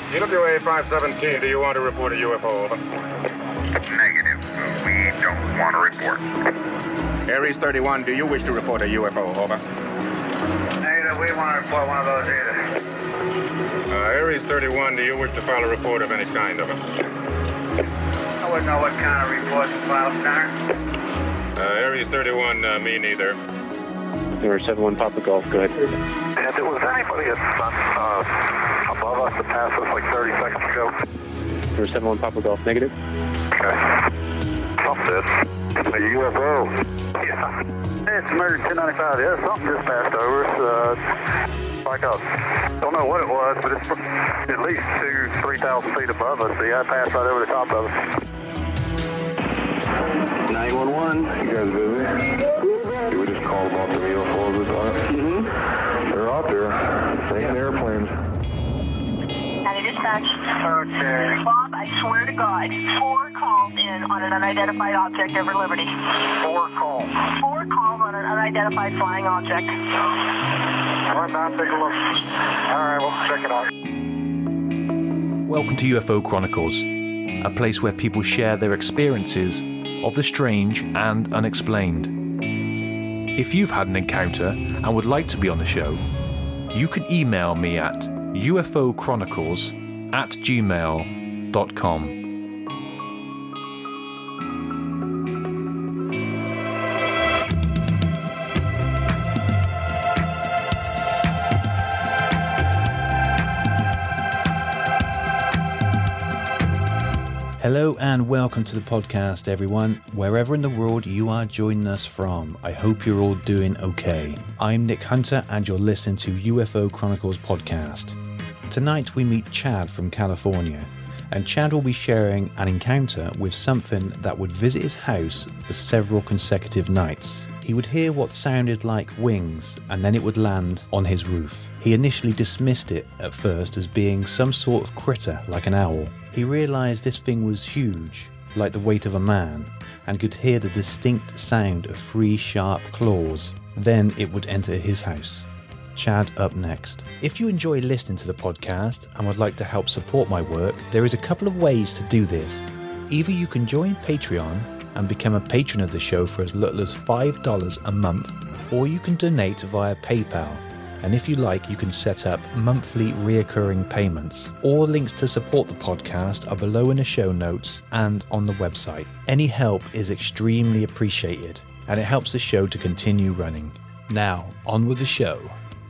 EWA 517, do you want to report a UFO? Over. Negative. We don't want to report. Aries 31, do you wish to report a UFO? Over. Negative. We want to report one of those either. Aries 31, do you wish to file a report of any kind? Over. I wouldn't know what kind of report to file, sir. Aries 31, me neither. 071 Papa Golf, go ahead. And there was anybody above us that passed us like 30 seconds ago? 071 Papa Golf, negative. Okay. Something. A UFO. Yeah. It's American 1095. Yeah, something just passed over us. Like don't know what it was, but it's at least 2,000-3,000 feet above us. Yeah, it passed right over the top of us. 911. You guys busy? We just called about the UFOs this time. Mm-hmm. They're out there. Taking airplanes. County Dispatch. Okay. Bob, I swear to God, 4 calls in on an unidentified object over Liberty. 4 calls. 4 calls on an unidentified flying object. All right, now take a look. All right, we'll check it out. Welcome to UFO Chronicles, a place where people share their experiences of the strange and unexplained. If you've had an encounter and would like to be on the show, you can email me at ufochronicles@gmail.com. Hello and welcome to the podcast, everyone. Wherever in the world you are joining us from, I hope you're all doing okay. I'm Nick Hunter and you're listening to UFO Chronicles podcast. Tonight we meet Chad from California, and Chad will be sharing an encounter with something that would visit his house for several consecutive nights. He would hear what sounded like wings and then it would land on his roof. He initially dismissed it at first as being some sort of critter like an owl. He realised this thing was huge, like the weight of a man, and could hear the distinct sound of 3 sharp claws. Then it would enter his house. Chad up next. If you enjoy listening to the podcast and would like to help support my work, there is a couple of ways to do this. Either you can join Patreon and become a patron of the show for as little as $5 a month, or you can donate via PayPal. And if you like, you can set up monthly reoccurring payments. All links to support the podcast are below in the show notes and on the website. Any help is extremely appreciated, and it helps the show to continue running. Now, on with the show.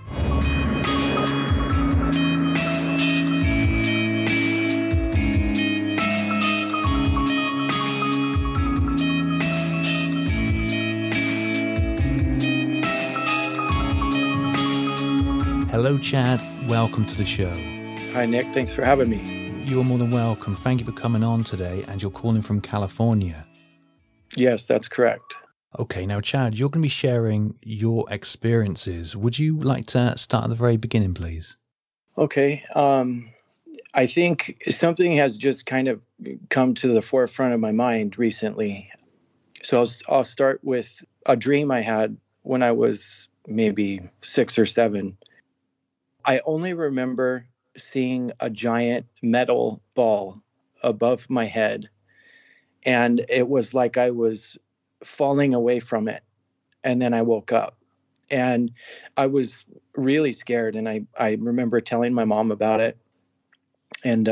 Hello, Chad. Welcome to the show. Hi, Nick. Thanks for having me. You are more than welcome. Thank you for coming on today, and you're calling from California. Yes, that's correct. Okay, now, Chad, you're going to be sharing your experiences. Would you like to start at the very beginning, please? Okay. I think something has just kind of come to the forefront of my mind recently. So I'll start with a dream I had when I was maybe 6 or 7. I only remember seeing a giant metal ball above my head, and it was like I was falling away from it. And then I woke up, and I was really scared. And I remember telling my mom about it. And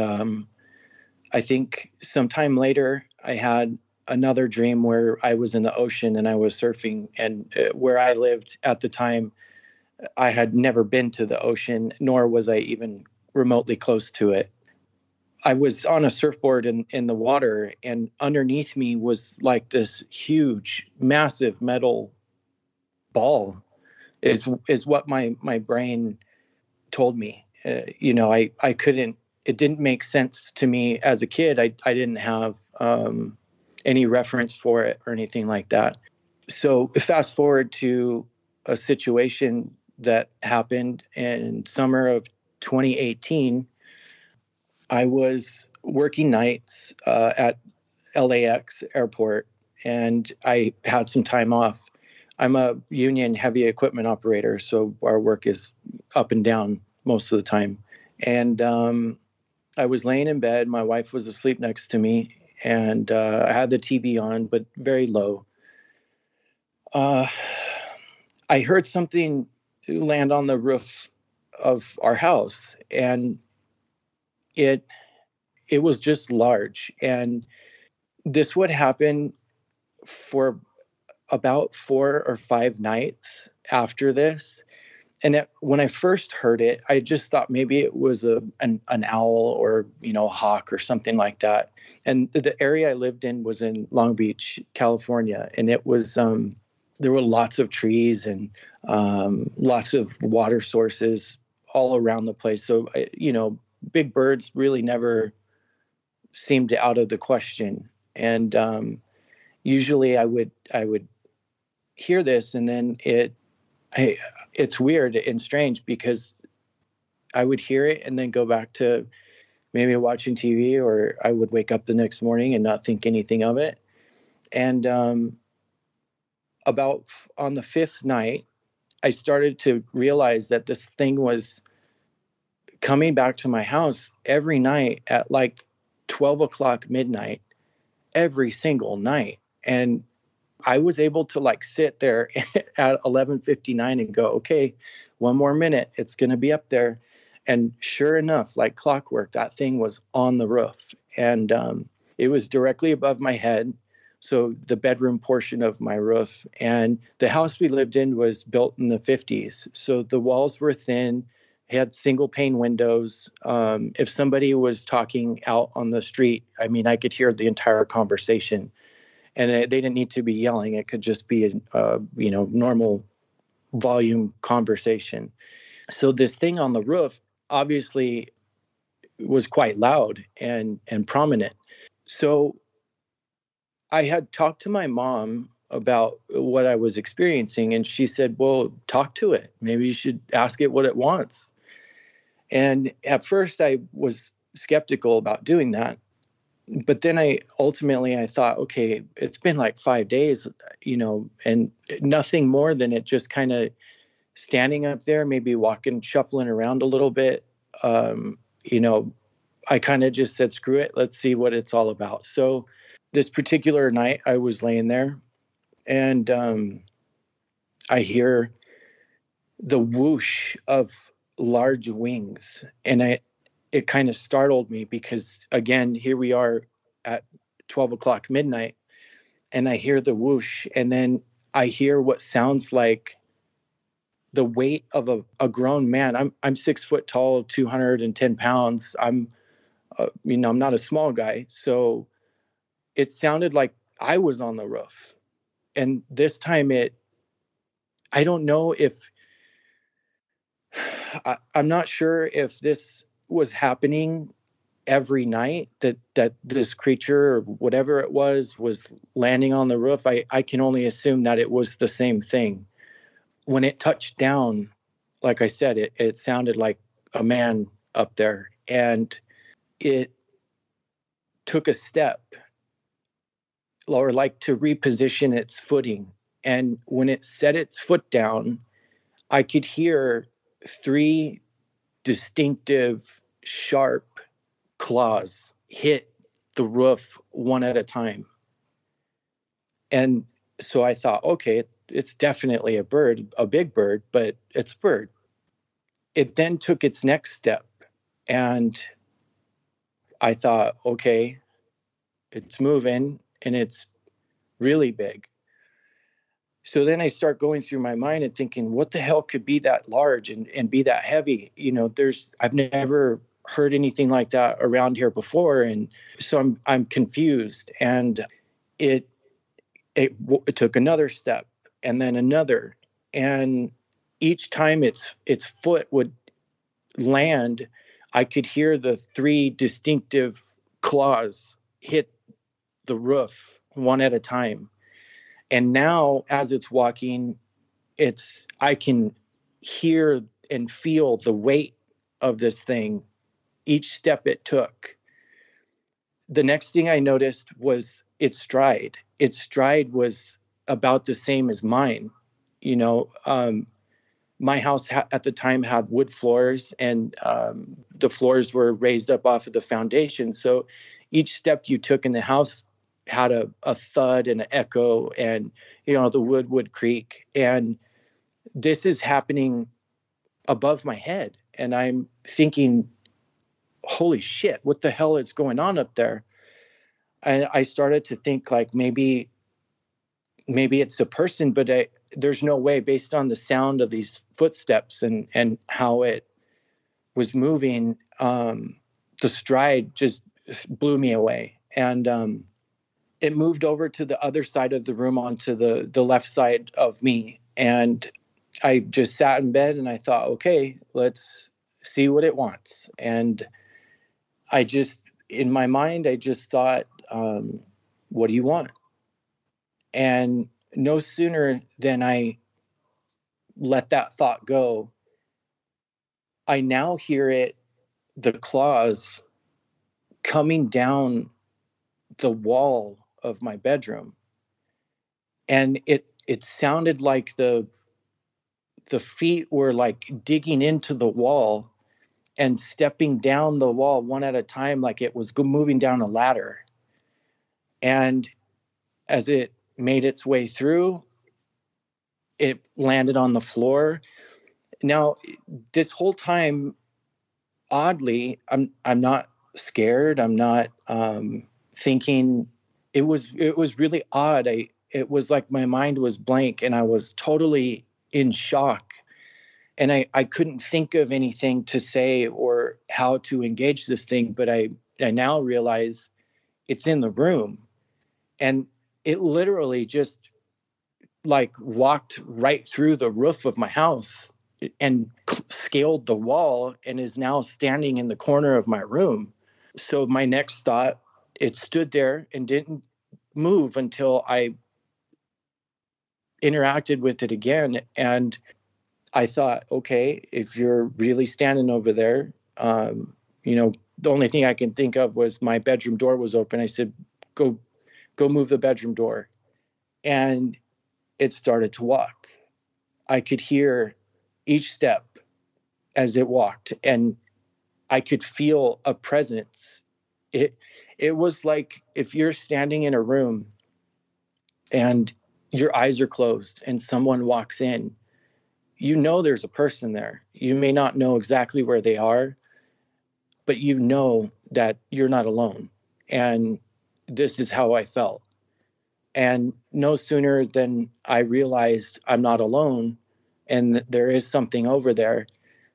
I think sometime later, I had another dream where I was in the ocean and I was surfing, and where I lived at the time, I had never been to the ocean, nor was I even remotely close to it. I was on a surfboard in the water, and underneath me was like this huge, massive metal ball is what my brain told me. I couldn't, it didn't make sense to me as a kid. I didn't have any reference for it or anything like that. So fast forward to a situation that happened in summer of 2018. I was working nights at LAX airport, and I had some time off. I'm a union heavy equipment operator, so our work is up and down most of the time. And I was laying in bed. My wife was asleep next to me, and I had the TV on, but very low. I heard something land on the roof of our house, and it was just large. And this would happen for about 4 or 5 nights after this. And when I first heard it, I just thought maybe it was an owl or, a hawk or something like that. And the area I lived in was in Long Beach, California. And it was, there were lots of trees and lots of water sources all around the place. So, big birds really never seemed out of the question. And usually I would hear this, and then it's weird and strange because I would hear it and then go back to maybe watching TV, or I would wake up the next morning and not think anything of it. And about on the 5th night, I started to realize that this thing was coming back to my house every night at like 12 o'clock midnight, every single night. And I was able to like sit there at 11:59 and go, okay, 1 more minute, it's going to be up there. And sure enough, like clockwork, that thing was on the roof. And it was directly above my head. So the bedroom portion of my roof. And the house we lived in was built in the 50s. So the walls were thin, had single pane windows. If somebody was talking out on the street, I could hear the entire conversation. And they didn't need to be yelling. It could just be a normal volume conversation. So this thing on the roof obviously was quite loud and prominent. So I had talked to my mom about what I was experiencing, and she said, well, talk to it. Maybe you should ask it what it wants. And at first I was skeptical about doing that. But then I thought, okay, it's been like 5 days, and nothing more than it just kind of standing up there, maybe walking, shuffling around a little bit. I kind of just said, screw it. Let's see what it's all about. So this particular night I was laying there, and I hear the whoosh of large wings. And it kind of startled me because, again, here we are at 12 o'clock midnight, and I hear the whoosh, and then I hear what sounds like the weight of a grown man. I'm 6 foot tall, 210 pounds. I'm not a small guy. So it sounded like I was on the roof. And this time I don't know if, I'm not sure if this was happening every night, that this creature or whatever it was landing on the roof. I can only assume that it was the same thing. When it touched down, like I said, it sounded like a man up there, and it took a step, or like to reposition its footing. And when it set its foot down, I could hear 3 distinctive, sharp claws hit the roof one at a time. And so I thought, okay, it's definitely a bird, a big bird, but it's a bird. It then took its next step, and I thought, okay, it's moving and it's really big. So then I start going through my mind and thinking, what the hell could be that large and be that heavy? I've never heard anything like that around here before. And so I'm confused, and it took another step and then another. And each time its foot would land, I could hear the 3 distinctive claws hit the roof one at a time. And now as it's walking, I can hear and feel the weight of this thing each step it took. The next thing I noticed was its stride. Its stride was about the same as mine. my house at the time had wood floors, and the floors were raised up off of the foundation. So each step you took in the house had a thud and an echo, and, the wood would creak. And this is happening above my head. And I'm thinking, holy shit, what the hell is going on up there? And I started to think like maybe it's a person, but there's no way, based on the sound of these footsteps and how it was moving. The stride just blew me away. And it moved over to the other side of the room, onto the left side of me. And I just sat in bed and I thought, okay, let's see what it wants. And in my mind, I just thought, what do you want? And no sooner than I let that thought go, I now hear the claws coming down the wall of my bedroom. And it sounded like the feet were like digging into the wall and stepping down the wall one at a time, like it was moving down a ladder. And as it made its way through, it landed on the floor. Now, this whole time, oddly, I'm not scared. I'm not thinking. It was really odd. It was like my mind was blank and I was totally in shock. And I couldn't think of anything to say or how to engage this thing, but I now realize it's in the room. And it literally just like walked right through the roof of my house and scaled the wall and is now standing in the corner of my room. So my next thought, it stood there and didn't move until I interacted with it again. And I thought, okay, if you're really standing over there, the only thing I can think of was my bedroom door was open. I said, go move the bedroom door. And it started to walk. I could hear each step as it walked, and I could feel a presence. It was like if you're standing in a room and your eyes are closed and someone walks in, there's a person there. You may not know exactly where they are, but you know that you're not alone. And this is how I felt. And no sooner than I realized I'm not alone and that there is something over there,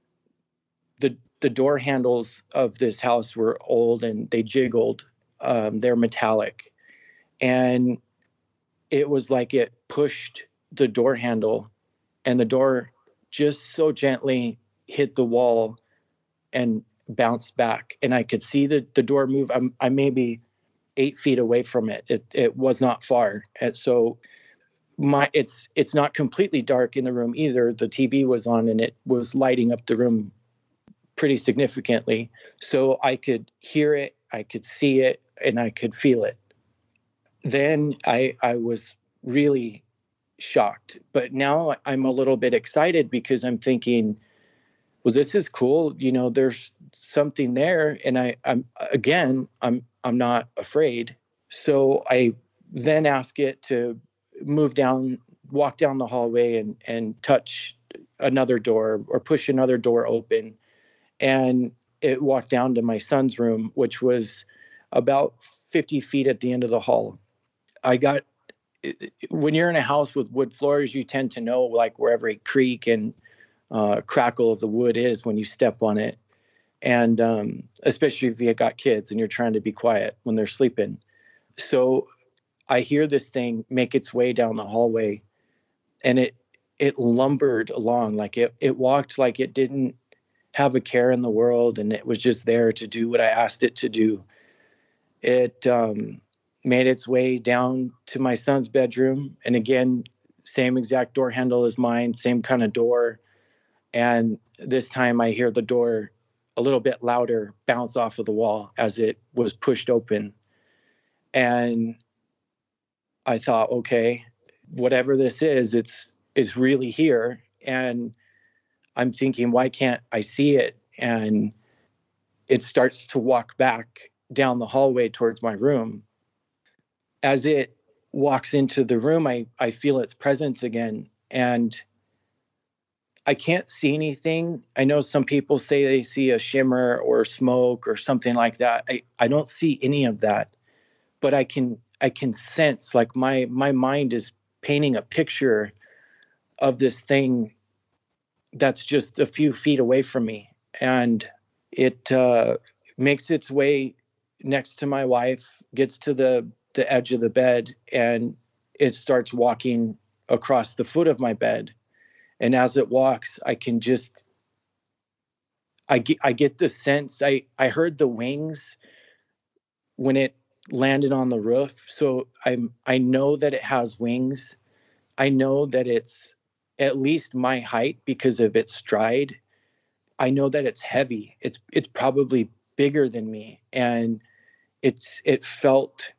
the door handles of this house were old and they jiggled. They're metallic. And it was like it pushed the door handle and the door just so gently hit the wall and bounced back. And I could see the door move. I maybe 8 feet away from it. It was not far. And so it's not completely dark in the room either. The TV was on and it was lighting up the room pretty significantly. So I could hear it, I could see it, and I could feel it. Then I was really shocked. But now I'm a little bit excited because I'm thinking, well, this is cool. There's something there. And I'm not afraid. So I then ask it to walk down the hallway and touch another door or push another door open. And it walked down to my son's room, which was about 50 feet at the end of the hall. When you're in a house with wood floors, you tend to know like where every creak and crackle of the wood is when you step on it. And especially if you got kids and you're trying to be quiet when they're sleeping. So I hear this thing make its way down the hallway, and it lumbered along. Like it walked like it didn't have a care in the world, and it was just there to do what I asked it to do. It made its way down to my son's bedroom. And again, same exact door handle as mine, same kind of door. And this time I hear the door a little bit louder bounce off of the wall as it was pushed open. And I thought, okay, whatever this is, it's really here. And I'm thinking, why can't I see it? And it starts to walk back down the hallway towards my room. As it walks into the room, I feel its presence again. And I can't see anything. I know some people say they see a shimmer or smoke or something like that. I don't see any of that, but I can sense, like my mind is painting a picture of this thing that's just a few feet away from me. And it makes its way next to my wife, gets to the edge of the bed, and it starts walking across the foot of my bed. And as it walks, I can just, I get the sense, I heard the wings when it landed on the roof. So I know that it has wings. I know that it's at least my height because of its stride. I know that it's heavy. It's probably bigger than me. And it felt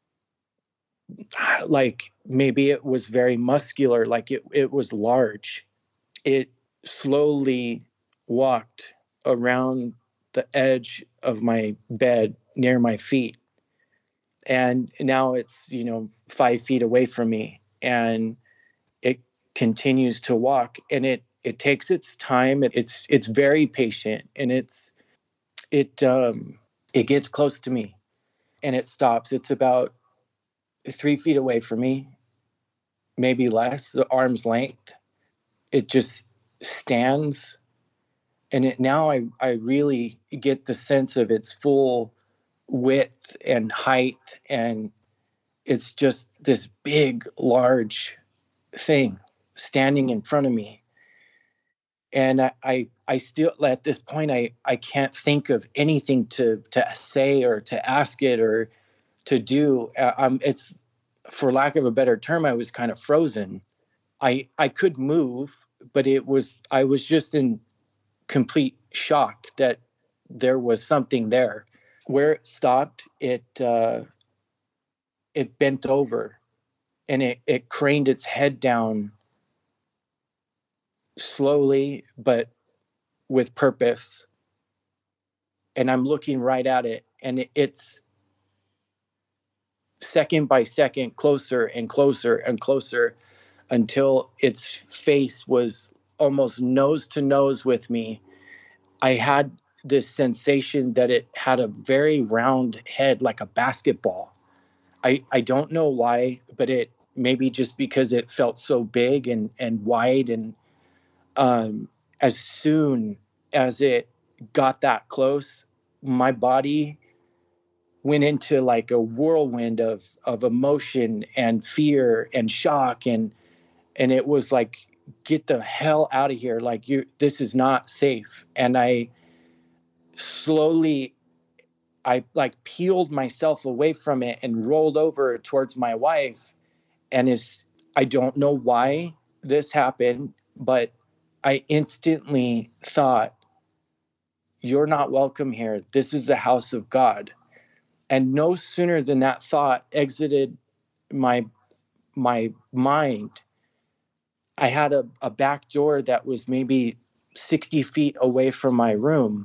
like maybe it was very muscular, like it was large. It slowly walked around the edge of my bed near my feet. And now it's, 5 feet away from me, and it continues to walk, and it takes its time. It's very patient, and it gets close to me, and it stops. It's about 3 feet away from me, maybe less, the arm's length. It just stands, and now I really get the sense of its full width and height, and it's just this big, large thing standing in front of me. And I still, at this point, I can't think of anything to say or to ask it or to do. It's, for lack of a better term, I was kind of frozen. I could move, but I was just in complete shock that there was something there. Where it stopped, it bent over, and it craned its head down slowly, but with purpose. And I'm looking right at it, and it's second by second closer and closer and closer until its face was almost nose to nose with me. I had this sensation that it had a very round head, like a basketball. I don't know why, but it maybe just because it felt so big and wide. And as soon as it got that close, my body went into like a whirlwind of emotion and fear and shock. And it was like, get the hell out of here. Like, this is not safe. And I slowly, I like peeled myself away from it and rolled over towards my wife. And I don't know why this happened, but I instantly thought, you're not welcome here. This is the house of God. And no sooner than that thought exited my mind, I had a back door that was maybe 60 feet away from my room.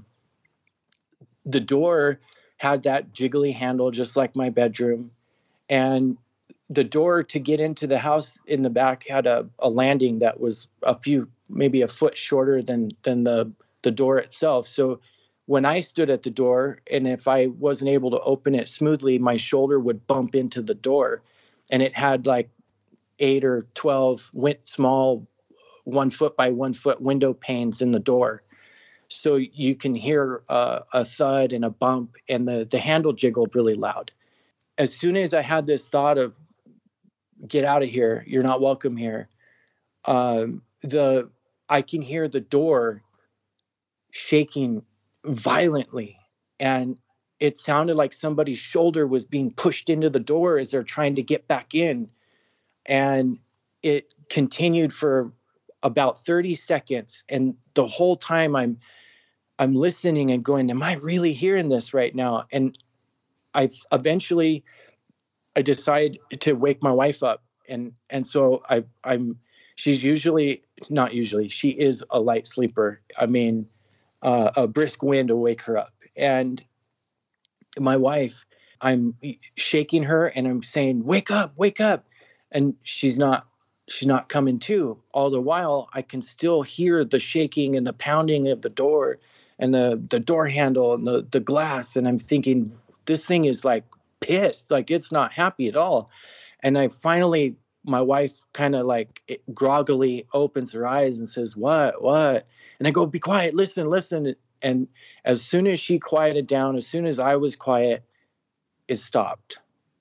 The door had that jiggly handle, just like my bedroom. And the door to get into the house in the back had a landing that was maybe a foot shorter than the door itself. So when I stood at the door, and if I wasn't able to open it smoothly, my shoulder would bump into the door. And it had like 8 or 12 small 1 foot by 1 foot window panes in the door. So you can hear a thud and a bump, and the handle jiggled really loud. As soon as I had this thought of, get out of here, you're not welcome here, I can hear the door shaking violently, and it sounded like somebody's shoulder was being pushed into the door as they're trying to get back in. And it continued for about 30 seconds. And the whole time I'm listening and going, am I really hearing this right now? And I decide to wake my wife up. And so I'm she's she is a light sleeper. I mean, a brisk wind will wake her up. And my wife, I'm shaking her and I'm saying, wake up. And she's not coming to. All the while, I can still hear the shaking and the pounding of the door and the door handle and the glass. And I'm thinking, this thing is like pissed, like it's not happy at all. And I finally, my wife kind of like groggily opens her eyes and says, what? And I go, be quiet, listen. And as soon as she quieted down, as soon as I was quiet, it stopped.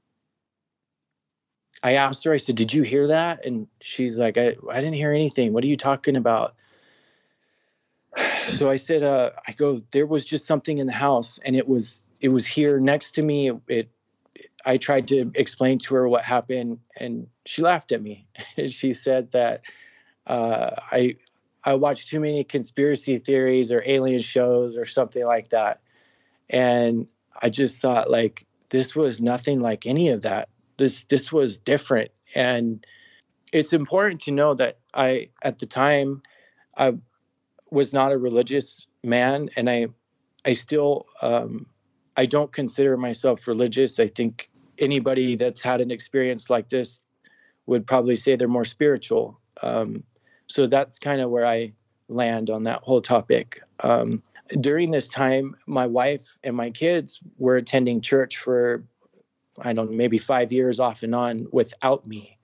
I asked her, I said, did you hear that? And she's like, I didn't hear anything. What are you talking about? So I said, I go, there was just something in the house, and it was here next to me. I tried to explain to her what happened, and she laughed at me. She said that I watched too many conspiracy theories or alien shows or something like that. And I just thought, like, this was nothing like any of that. This was different. And it's important to know that at the time, I was not a religious man, and I still, I don't consider myself religious. I think anybody that's had an experience like this would probably say they're more spiritual. So that's kind of where I land on that whole topic. During this time, my wife and my kids were attending church for, I don't know, maybe 5 years off and on without me.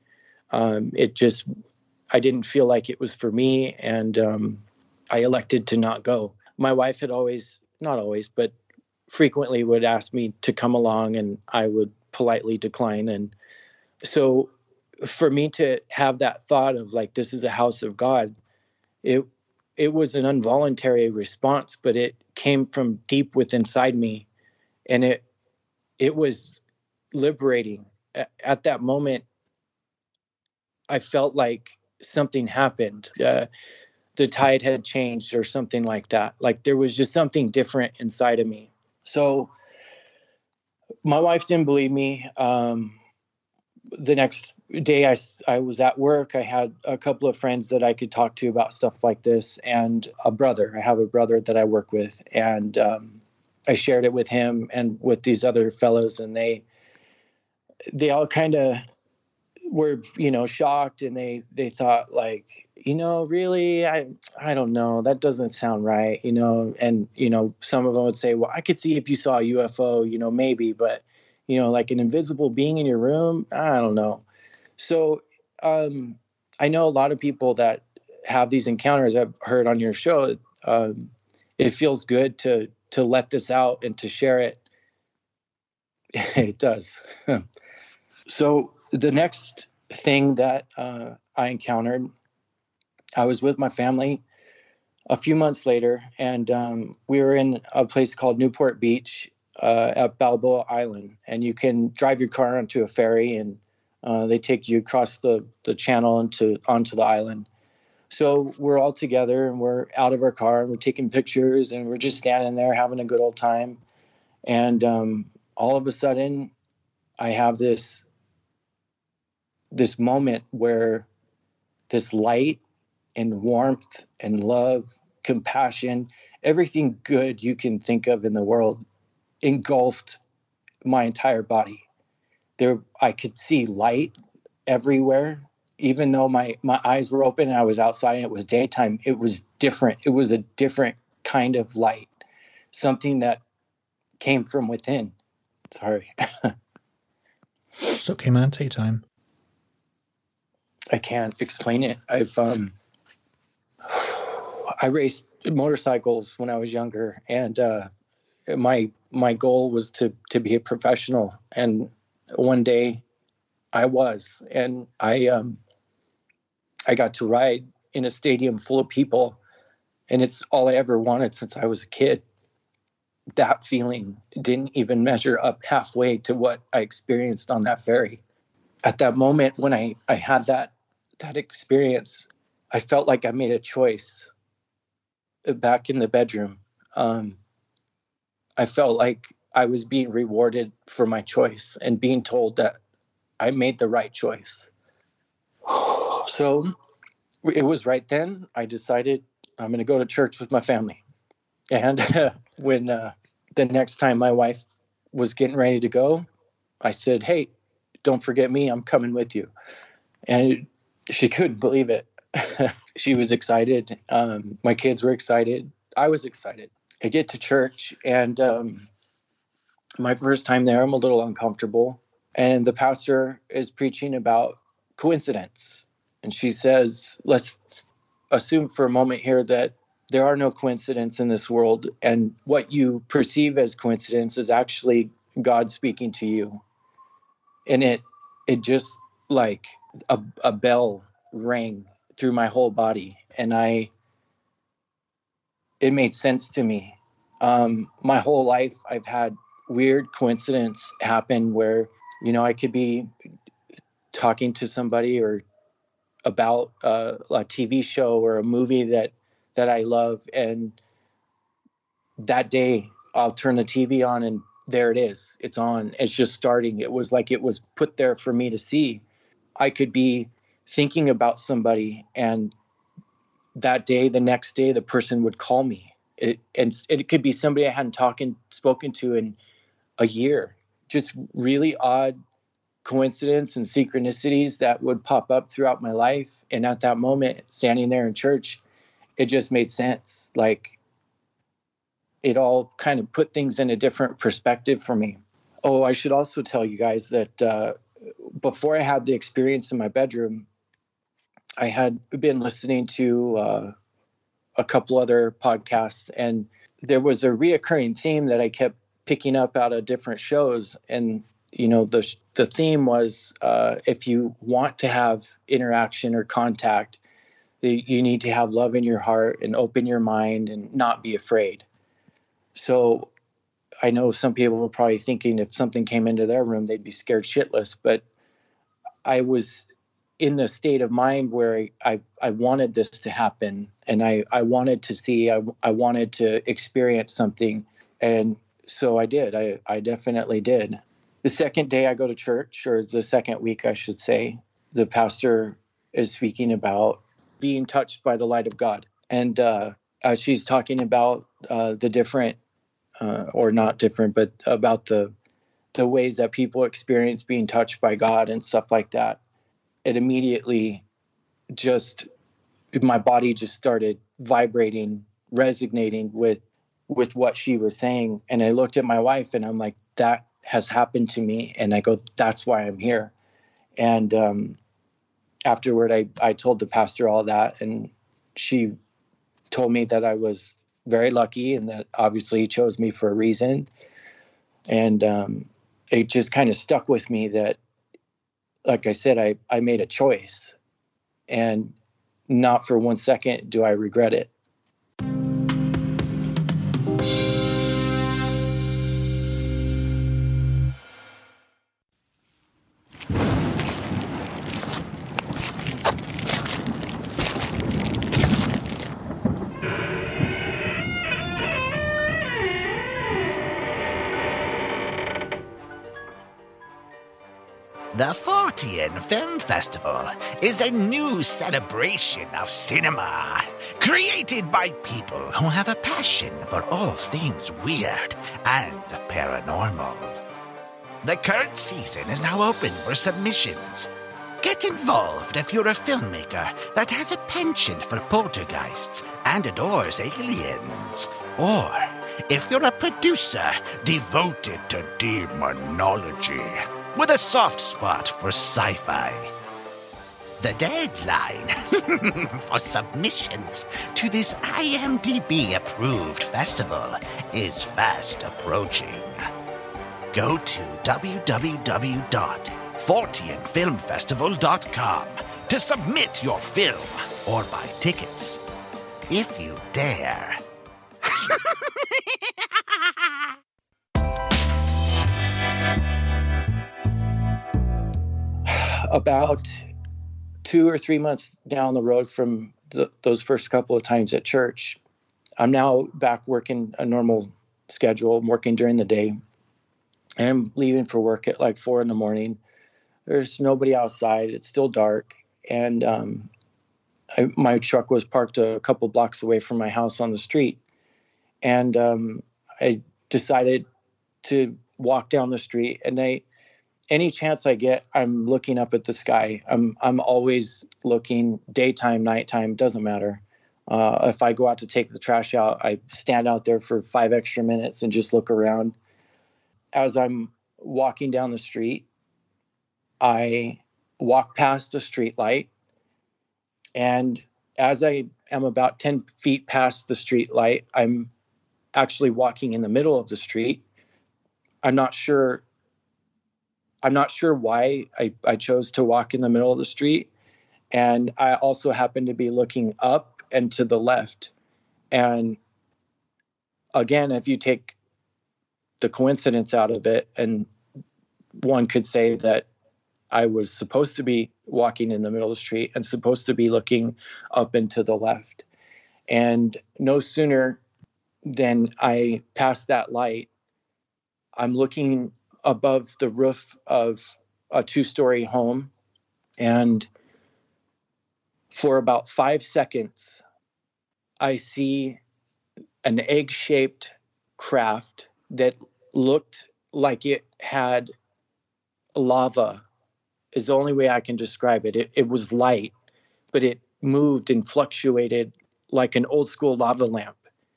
I didn't feel like it was for me, and I elected to not go. My wife had not always, but frequently would ask me to come along, and I would politely decline. And so for me to have that thought of like, this is a house of God, it was an involuntary response, but it came from deep within inside me, and it was liberating. At that moment, I felt like something happened. The tide had changed or something like that. Like there was just something different inside of me. So my wife didn't believe me. The next day I was at work. I had a couple of friends that I could talk to about stuff like this, and a brother. I have a brother that I work with, and I shared it with him and with these other fellows, and they all kind of were, shocked, and they thought like, really, I don't know, that doesn't sound right, and some of them would say, well, I could see if you saw a UFO, maybe, but like an invisible being in your room, I don't know. So I know a lot of people that have these encounters. I've heard on your show, it feels good to let this out and to share it. It does. So the next thing that I encountered, I was with my family a few months later, and we were in a place called Newport Beach at Balboa Island, and you can drive your car onto a ferry, and they take you across the channel onto the island. So we're all together, and we're out of our car, and we're taking pictures, and we're just standing there having a good old time. And all of a sudden, I have this moment where this light and warmth and love, compassion, everything good you can think of in the world engulfed my entire body. I could see light everywhere, even though my eyes were open and I was outside and it was daytime. It was different. It was a different kind of light, something that came from within. Sorry. It's okay, man. Take your time. I can't explain it. I raced motorcycles when I was younger, and my goal was to be a professional. And one day I was, and I got to ride in a stadium full of people, and it's all I ever wanted since I was a kid. That feeling didn't even measure up halfway to what I experienced on that ferry. At that moment, when I had that experience, I felt like I made a choice back in the bedroom. I felt like I was being rewarded for my choice and being told that I made the right choice. So it was right then I decided I'm going to go to church with my family. And when the next time my wife was getting ready to go, I said, hey, don't forget me. I'm coming with you. And she couldn't believe it. She was excited. My kids were excited. I was excited. I get to church, and my first time there, I'm a little uncomfortable. And the pastor is preaching about coincidence. And she says, let's assume for a moment here that there are no coincidences in this world. And what you perceive as coincidence is actually God speaking to you. And it just like a bell rang through my whole body. And it made sense to me. My whole life, I've had weird coincidence happen where, I could be talking to somebody or about a TV show or a movie that I love. And that day I'll turn the TV on and there it is. It's on. It's just starting. It was like it was put there for me to see. I could be thinking about somebody, and that day, the next day, the person would call me. It could be somebody I hadn't spoken to in a year. Just really odd coincidence and synchronicities that would pop up throughout my life. And at that moment, standing there in church, it just made sense. Like, it all kind of put things in a different perspective for me. Oh, I should also tell you guys that before I had the experience in my bedroom, I had been listening to a couple other podcasts, and there was a reoccurring theme that I kept picking up out of different shows. And, the theme was if you want to have interaction or contact, you need to have love in your heart and open your mind and not be afraid. So I know some people were probably thinking if something came into their room, they'd be scared shitless. But I was in the state of mind where I wanted this to happen, and I wanted to see, I wanted to experience something. And so I did. I definitely did. The second day I go to church, or the second week, I should say, the pastor is speaking about being touched by the light of God. And she's talking about the different, or not different, but about the ways that people experience being touched by God and stuff like that. It immediately my body just started vibrating, resonating with what she was saying. And I looked at my wife and I'm like, that has happened to me. And I go, that's why I'm here. And afterward, I told the pastor all that, and she told me that I was very lucky and that obviously he chose me for a reason. And it just kind of stuck with me that, like I said, I made a choice, and not for 1 second do I regret it. The Fortean Film Festival is a new celebration of cinema, created by people who have a passion for all things weird and paranormal. The current season is now open for submissions. Get involved if you're a filmmaker that has a penchant for poltergeists and adores aliens, or if you're a producer devoted to demonology with a soft spot for sci-fi. The deadline for submissions to this IMDb-approved festival is fast approaching. Go to www.forteanfilmfestival.com to submit your film or buy tickets, if you dare. About 2 or 3 months down the road from those first couple of times at church, I'm now back working a normal schedule. I'm working during the day. I'm leaving for work at like 4 a.m. There's nobody outside. It's still dark. And my truck was parked a couple blocks away from my house on the street. And I decided to walk down the street, and any chance I get, I'm looking up at the sky. I'm always looking, daytime, nighttime, doesn't matter. If I go out to take the trash out, I stand out there for 5 extra minutes and just look around. As I'm walking down the street, I walk past a street light, and as I am about 10 feet past the street light, I'm actually walking in the middle of the street. I'm not sure why I chose to walk in the middle of the street. And I also happened to be looking up and to the left. And again, if you take the coincidence out of it, and one could say that I was supposed to be walking in the middle of the street and supposed to be looking up and to the left. And no sooner than I passed that light, I'm looking above the roof of a 2-story home. And for about 5 seconds, I see an egg-shaped craft that looked like it had lava, is the only way I can describe it. It was light, but it moved and fluctuated like an old school lava lamp.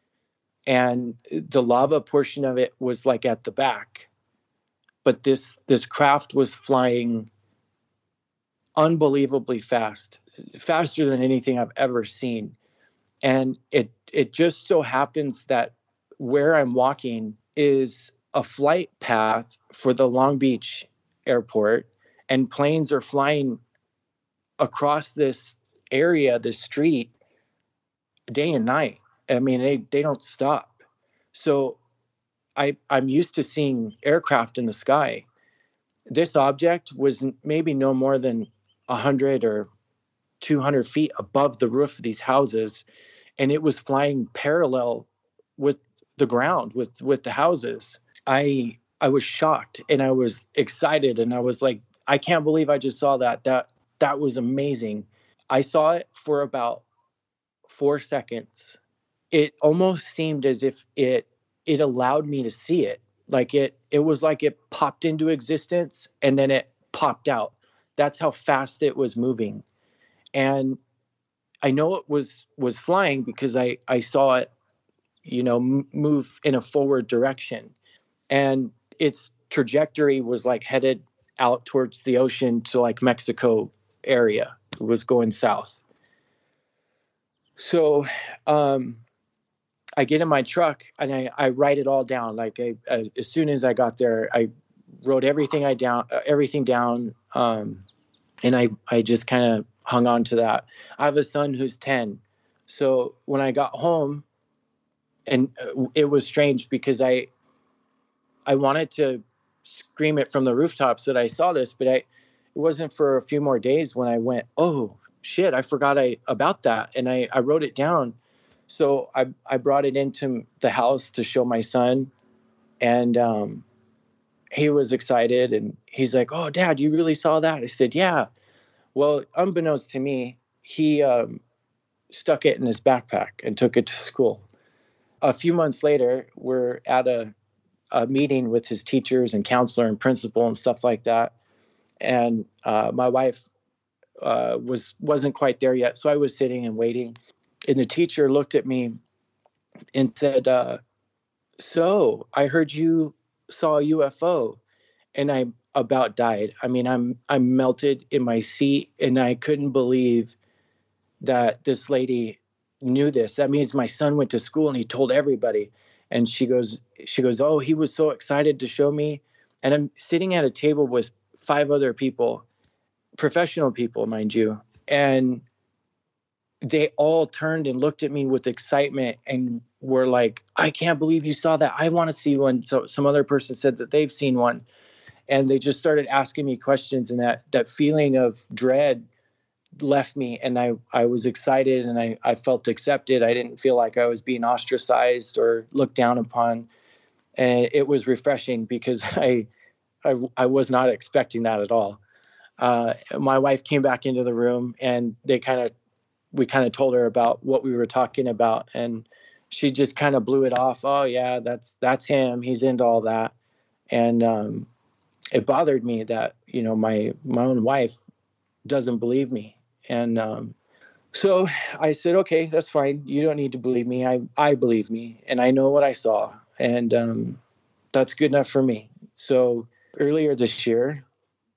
And the lava portion of it was like at the back. But this craft was flying unbelievably fast, faster than anything I've ever seen. And it just so happens that where I'm walking is a flight path for the Long Beach airport, and planes are flying across this area, this street, day and night. I mean, they don't stop. So I'm used to seeing aircraft in the sky. This object was maybe no more than 100 or 200 feet above the roof of these houses, and it was flying parallel with the ground, with the houses. I was shocked, and I was excited, and I was like, I can't believe I just saw that. That was amazing. I saw it for about 4 seconds. It almost seemed as if it allowed me to see it. Like it was like it popped into existence and then it popped out. That's how fast it was moving. And I know it was flying because I saw it, move in a forward direction. And its trajectory was like headed out towards the ocean to like Mexico area. It was going south. So I get in my truck and I write it all down. Like as soon as I got there, I wrote everything down. And I just kind of hung on to that. I have a son who's 10. So when I got home, and it was strange because I wanted to scream it from the rooftops that I saw this, but it wasn't for a few more days when I went, oh shit, I forgot about that. And I wrote it down. So I brought it into the house to show my son, and he was excited, and he's like, oh, Dad, you really saw that? I said, yeah. Well, unbeknownst to me, he stuck it in his backpack and took it to school. A few months later, we're at a meeting with his teachers and counselor and principal and stuff like that. And my wife wasn't quite there yet, so I was sitting and waiting. And the teacher looked at me and said, so I heard you saw a UFO. And I about died. I mean, I'm melted in my seat, and I couldn't believe that this lady knew this. That means my son went to school and he told everybody. And she goes, oh, he was so excited to show me. And I'm sitting at a table with 5 other people, professional people, mind you. And they all turned and looked at me with excitement and were like, I can't believe you saw that. I want to see one. So some other person said that they've seen one. And they just started asking me questions, and that feeling of dread left me. And I was excited, and I felt accepted. I didn't feel like I was being ostracized or looked down upon. And it was refreshing because I was not expecting that at all. My wife came back into the room, and they kind of we kind of told her about what we were talking about, and she just kind of blew it off. Oh yeah, that's him. He's into all that. And it bothered me that, my own wife doesn't believe me. And so I said, okay, that's fine. You don't need to believe me. I believe me, and I know what I saw, and that's good enough for me. So earlier this year,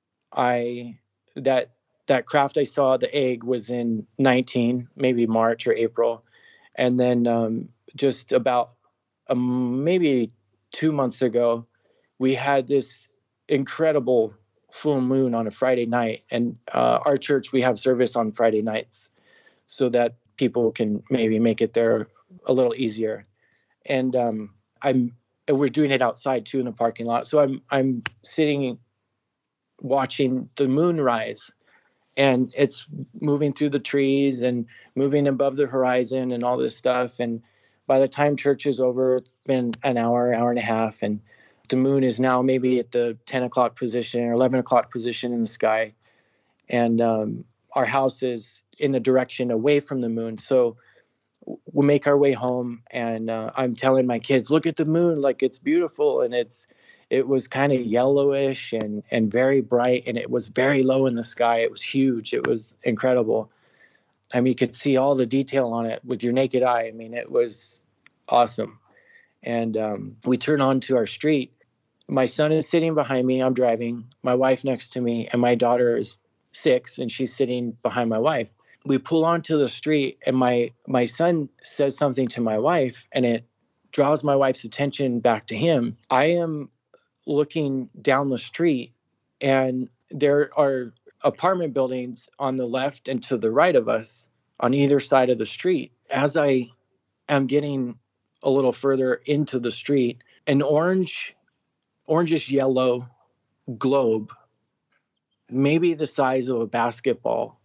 that craft I saw, the egg, was in 19, maybe March or April. And then just about maybe 2 months ago, we had this incredible full moon on a Friday night. And our church, we have service on Friday nights so that people can maybe make it there a little easier. And we're doing it outside too in the parking lot. So I'm sitting watching the moon rise, and it's moving through the trees and moving above the horizon and all this stuff. And by the time church is over, it's been an hour and a half, and the moon is now maybe at the 10 o'clock position or 11 o'clock position in the sky. And our house is in the direction away from the moon. So we make our way home, and I'm telling my kids, look at the moon, like it's beautiful. And it was kind of yellowish and very bright, and it was very low in the sky. It was huge. It was incredible. I mean, you could see all the detail on it with your naked eye. I mean, it was awesome. And we turn onto our street. My son is sitting behind me. I'm driving. My wife next to me, and my daughter is 6, and she's sitting behind my wife. We pull onto the street, and my son says something to my wife, and it draws my wife's attention back to him. I am looking down the street, and there are apartment buildings on the left and to the right of us on either side of the street. As I am getting a little further into the street, an orangish yellow globe, maybe the size of a basketball,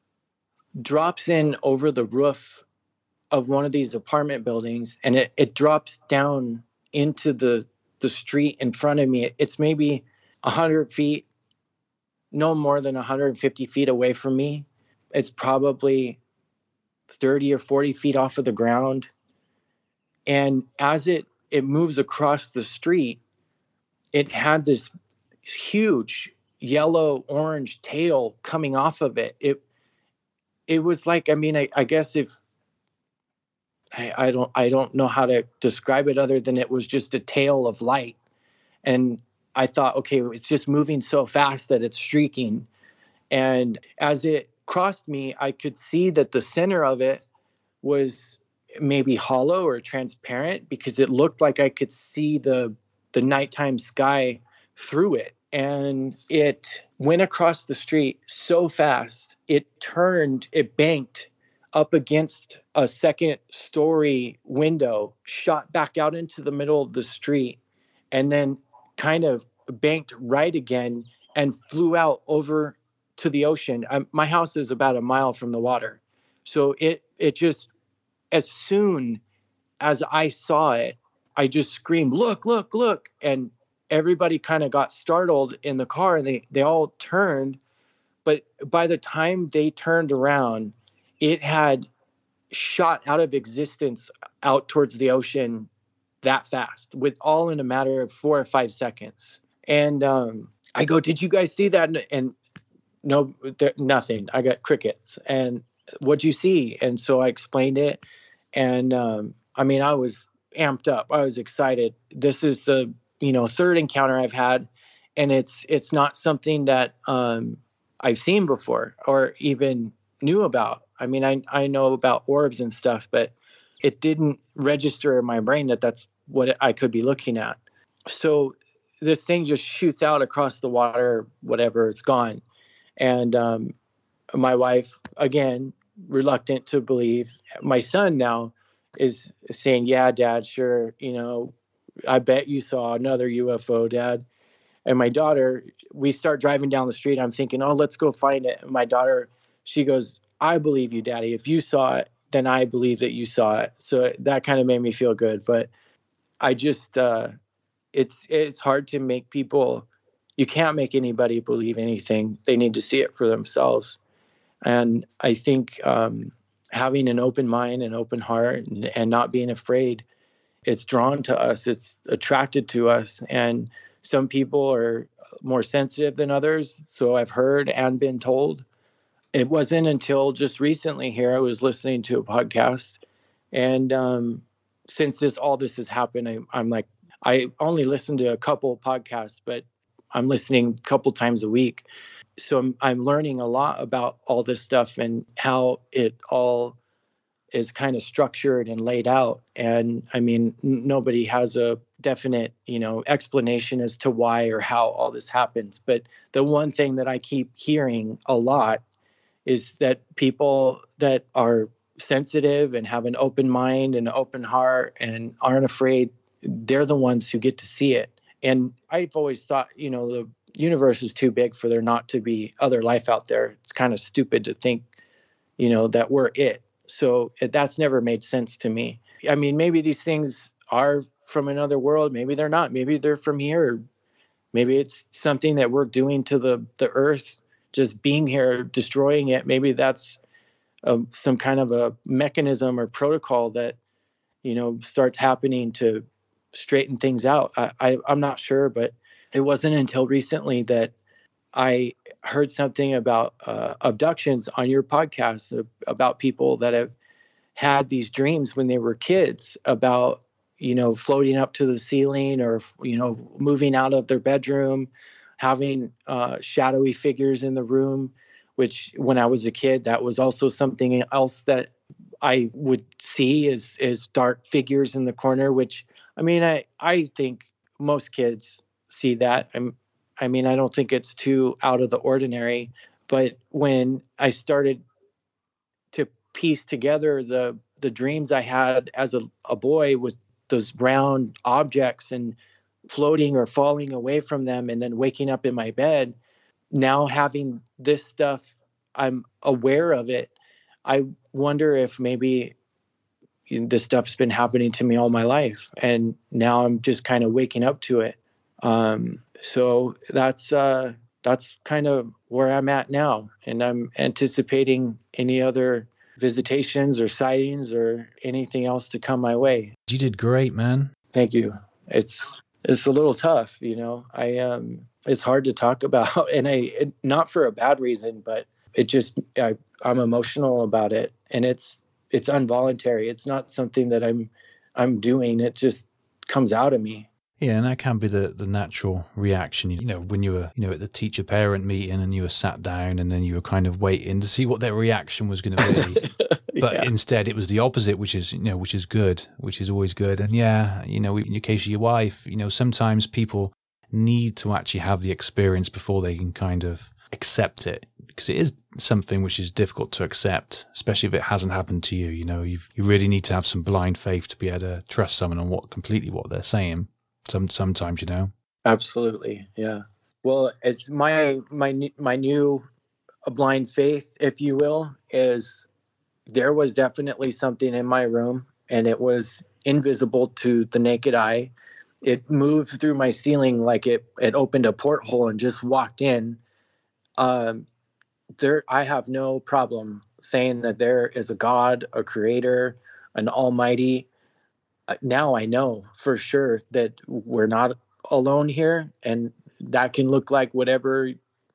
drops in over the roof of one of these apartment buildings, and it drops down into the street in front of me. It's maybe 100 feet, no more than 150 feet away from me. It's probably 30 or 40 feet off of the ground. And as it moves across the street, it had this huge yellow-orange tail coming off of it. It was like, I mean, I guess if I don't know how to describe it other than it was just a tail of light. And I thought, okay, it's just moving so fast that it's streaking. And as it crossed me, I could see that the center of it was maybe hollow or transparent, because it looked like I could see the nighttime sky through it. And it went across the street so fast, it banked up against a second-story window, shot back out into the middle of the street, and then kind of banked right again and flew out over to the ocean. My house is about a mile from the water. So it just, as soon as I saw it, I just screamed, look, look, look. And everybody kind of got startled in the car, and they all turned. But by the time they turned around, it had shot out of existence out towards the ocean that fast, with all in a matter of 4 or 5 seconds. And I go, did you guys see that? And no, nothing. I got crickets. And what'd you see? And so I explained it. And I mean, I was amped up. I was excited. This is the third encounter I've had, and it's not something that I've seen before or even knew about. I mean, I know about orbs and stuff, but it didn't register in my brain that that's what I could be looking at. So this thing just shoots out across the water, whatever, it's gone. And my wife, again, reluctant to believe. My son now is saying, yeah, Dad, sure, I bet you saw another UFO, Dad. And my daughter, we start driving down the street. I'm thinking, oh, let's go find it. And my daughter, she goes, I believe you, Daddy. If you saw it, then I believe that you saw it. So that kind of made me feel good. But I just, it's hard to make people, you can't make anybody believe anything. They need to see it for themselves. And I think having an open mind and open heart and not being afraid, it's drawn to us, it's attracted to us. And some people are more sensitive than others. So I've heard and been told. It wasn't until just recently here, I was listening to a podcast. And since all this has happened, I'm like, I only listen to a couple podcasts, but I'm listening a couple times a week. So I'm learning a lot about all this stuff and how it all is kind of structured and laid out. And I mean, nobody has a definite, explanation as to why or how all this happens. But the one thing that I keep hearing a lot is that people that are sensitive and have an open mind and an open heart and aren't afraid, they're the ones who get to see it. And I've always thought, the universe is too big for there not to be other life out there. It's kind of stupid to think, that we're it. So that's never made sense to me. I mean, maybe these things are from another world. Maybe they're not. Maybe they're from here. Maybe it's something that we're doing to the earth, just being here, destroying it. Maybe that's some kind of a mechanism or protocol that, starts happening to straighten things out. I'm not sure, but it wasn't until recently that I heard something about abductions on your podcast, about people that have had these dreams when they were kids about, floating up to the ceiling or, moving out of their bedroom, having shadowy figures in the room, which when I was a kid, that was also something else that I would see as dark figures in the corner, which, I mean, I think most kids see that. I mean, I don't think it's too out of the ordinary, but when I started to piece together the dreams I had as a boy with those round objects and floating or falling away from them and then waking up in my bed, now having this stuff, I'm aware of it. I wonder if maybe this stuff's been happening to me all my life, and now I'm just kind of waking up to it. So that's kind of where I'm at now, and I'm anticipating any other visitations or sightings or anything else to come my way. You did great, man. Thank you. It's a little tough, it's hard to talk about, and not for a bad reason, but it just, I'm emotional about it, and it's involuntary. It's not something that I'm doing. It just comes out of me. Yeah, and that can be the natural reaction. When you were, at the teacher-parent meeting and you were sat down and then you were kind of waiting to see what their reaction was going to be. But instead it was the opposite, which is good, which is always good. And in your case of your wife, sometimes people need to actually have the experience before they can kind of accept it, because it is something which is difficult to accept, especially if it hasn't happened to you. You really need to have some blind faith to be able to trust someone on what they're saying. Sometimes, Absolutely. Yeah. Well, it's my new blind faith, if you will, is there was definitely something in my room, and it was invisible to the naked eye. It moved through my ceiling like it opened a porthole and just walked in. I have no problem saying that there is a God, a creator, an almighty. Now I know for sure that we're not alone here, and that can look like whatever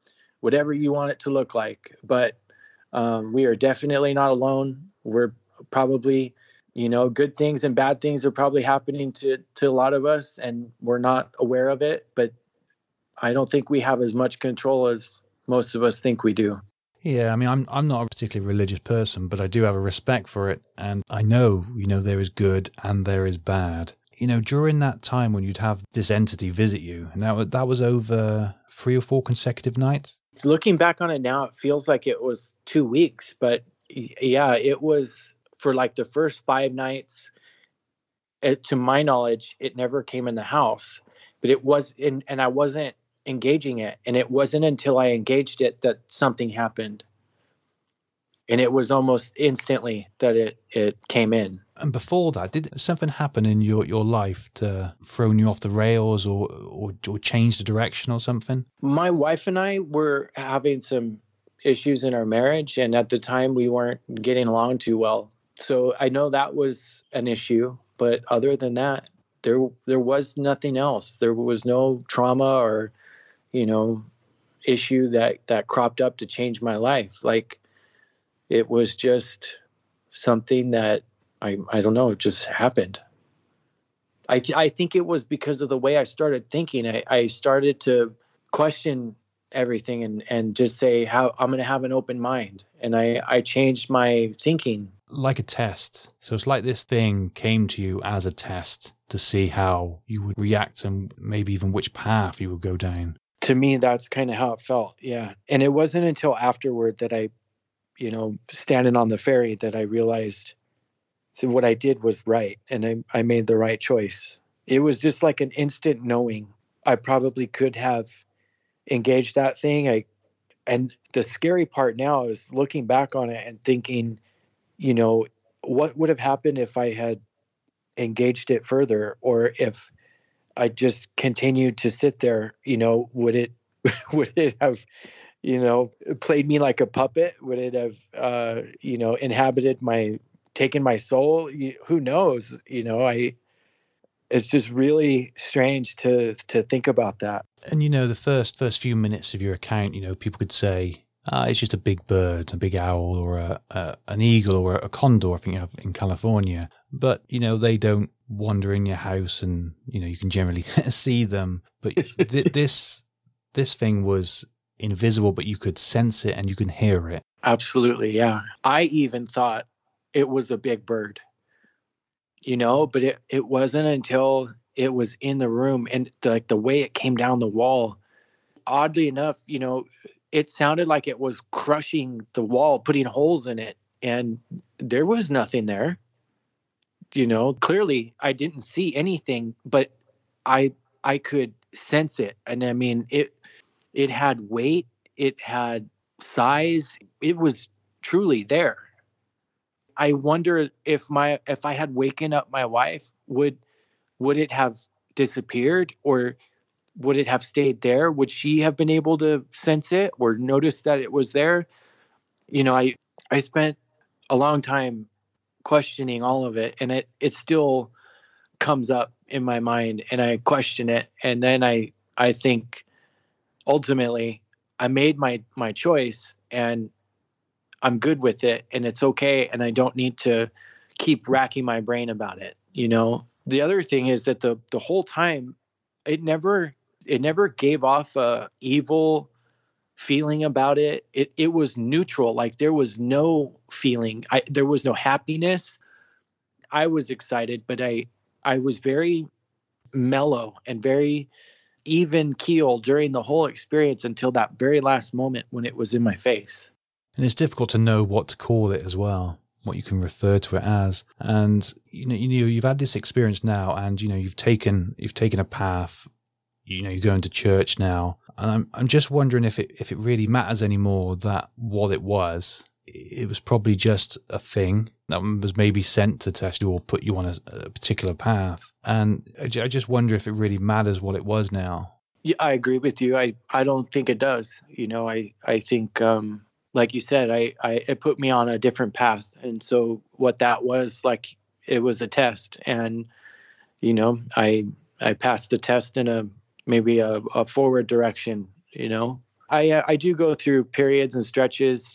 you want it to look like. But we are definitely not alone. We're probably, good things and bad things are probably happening to a lot of us, and we're not aware of it. But I don't think we have as much control as most of us think we do. Yeah, I mean, I'm not a particularly religious person, but I do have a respect for it. And I know, there is good and there is bad. During that time when you'd have this entity visit you, and that was over 3 or 4 consecutive nights? Looking back on it now, it feels like it was 2 weeks. But yeah, it was for like the first 5 nights. To my knowledge, it never came in the house. But it was, and I wasn't engaging it, and it wasn't until I engaged it that something happened, and it was almost instantly that it came in. And before that, did something happen in your life to thrown you off the rails or change the direction or something? My wife and I were having some issues in our marriage. And at the time we weren't getting along too well. So I know that was an issue, but other than that, there was nothing else. There was no trauma or, issue that cropped up to change my life. Like, it was just something that I don't know, it just happened. I think it was because of the way I started thinking. I started to question everything and just say how I'm going to have an open mind. And I changed my thinking. Like a test. So it's like this thing came to you as a test to see how you would react and maybe even which path you would go down. To me, that's kind of how it felt. Yeah. And it wasn't until afterward that I, standing on the ferry, that I realized that what I did was right. And I made the right choice. It was just like an instant knowing. I probably could have engaged that thing. And the scary part now is looking back on it and thinking, what would have happened if I had engaged it further, or if I just continued to sit there, would it have, played me like a puppet? Would it have, taken my soul? Who knows? It's just really strange to think about that. And, the first few minutes of your account, people could say, it's just a big bird, a big owl, or an eagle, or a condor, I think you have in California. But, they don't wander in your house and, you can generally see them. But this thing was invisible, but you could sense it and you can hear it. Absolutely, yeah. I even thought it was a big bird, but it wasn't until it was in the room and the way it came down the wall. Oddly enough, it sounded like it was crushing the wall, putting holes in it, and there was nothing there. Clearly I didn't see anything, but I could sense it. And I mean, it had weight, it had size, it was truly there. I wonder if I had waken up my wife, would it have disappeared, or would it have stayed there? Would she have been able to sense it or notice that it was there? I spent a long time questioning all of it, and it still comes up in my mind, and I question it. And then I think ultimately I made my choice, and I'm good with it, and it's okay. And I don't need to keep racking my brain about it. The other thing is that the whole time it never gave off a evil feeling about it. It was neutral. Like, there was no feeling. There was no happiness. I was excited, but I was very mellow and very even keel during the whole experience until that very last moment when it was in my face. And it's difficult to know what to call it as well, what you can refer to it as. And you've had this experience now, and you've taken a path. You're going to church now, and I'm just wondering if it really matters anymore that what it was probably just a thing that was maybe sent to test you or put you on a particular path. And I just wonder if it really matters what it was now. Yeah, I agree with you. I don't think it does. I think, like you said, it put me on a different path. And so what that was, like, it was a test, and, I passed the test in maybe a forward direction. I do go through periods and stretches.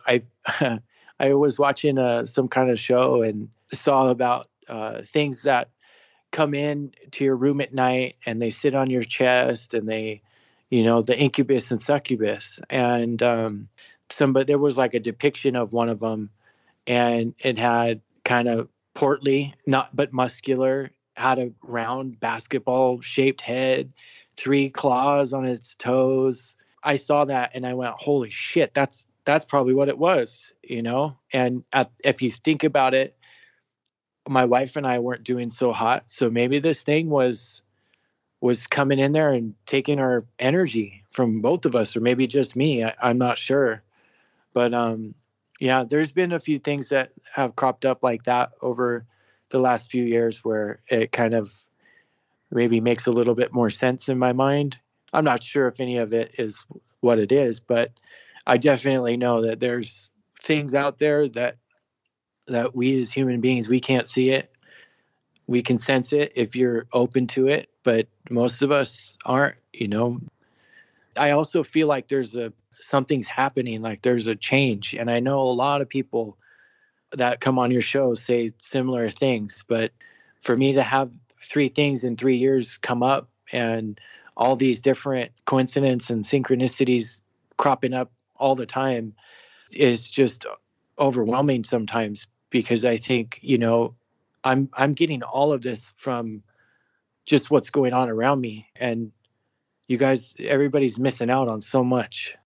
I was watching some kind of show and saw about things that come in to your room at night, and they sit on your chest, and they, the incubus and succubus. And there was like a depiction of one of them, and it had kind of portly, but muscular, had a round basketball shaped head, 3 claws on its toes. I saw that and I went, holy shit, that's probably what it was, And if you think about it, my wife and I weren't doing so hot. So maybe this thing was coming in there and taking our energy from both of us, or maybe just me. I'm not sure. But yeah, there's been a few things that have cropped up like that over the last few years where it kind of maybe makes a little bit more sense in my mind. I'm not sure if any of it is what it is, but I definitely know that there's things out there that we as human beings, we can't see it. We can sense it if you're open to it, but most of us aren't, I also feel like something's happening, like there's a change. And I know a lot of people that come on your show say similar things, but for me to have 3 things in 3 years come up and all these different coincidences and synchronicities cropping up all the time is just overwhelming sometimes, because I think, I'm getting all of this from just what's going on around me. And you guys, everybody's missing out on so much.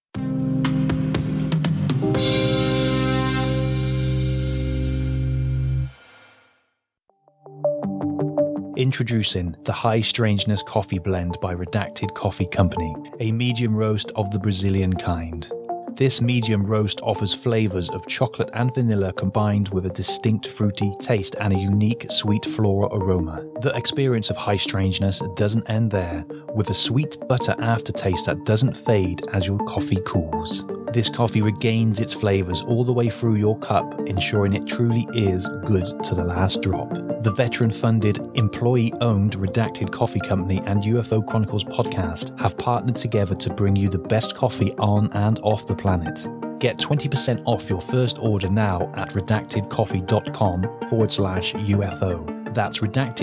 Introducing the High Strangeness Coffee Blend by Redacted Coffee Company, a medium roast of the Brazilian kind. This medium roast offers flavors of chocolate and vanilla combined with a distinct fruity taste and a unique sweet floral aroma. The experience of High Strangeness doesn't end there, with a sweet butter aftertaste that doesn't fade as your coffee cools. This coffee regains its flavors all the way through your cup, ensuring it truly is good to the last drop. The veteran-funded, employee-owned Redacted Coffee Company and UFO Chronicles podcast have partnered together to bring you the best coffee on and off the planet. Get 20% off your first order now at redactedcoffee.com/UFO. That's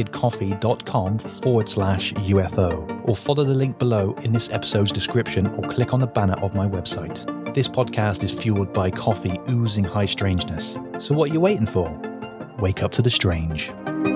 redactedcoffee.com/UFO. Or follow the link below in this episode's description or click on the banner of my website. This podcast is fueled by coffee oozing high strangeness. So what are you waiting for? Wake up to the strange.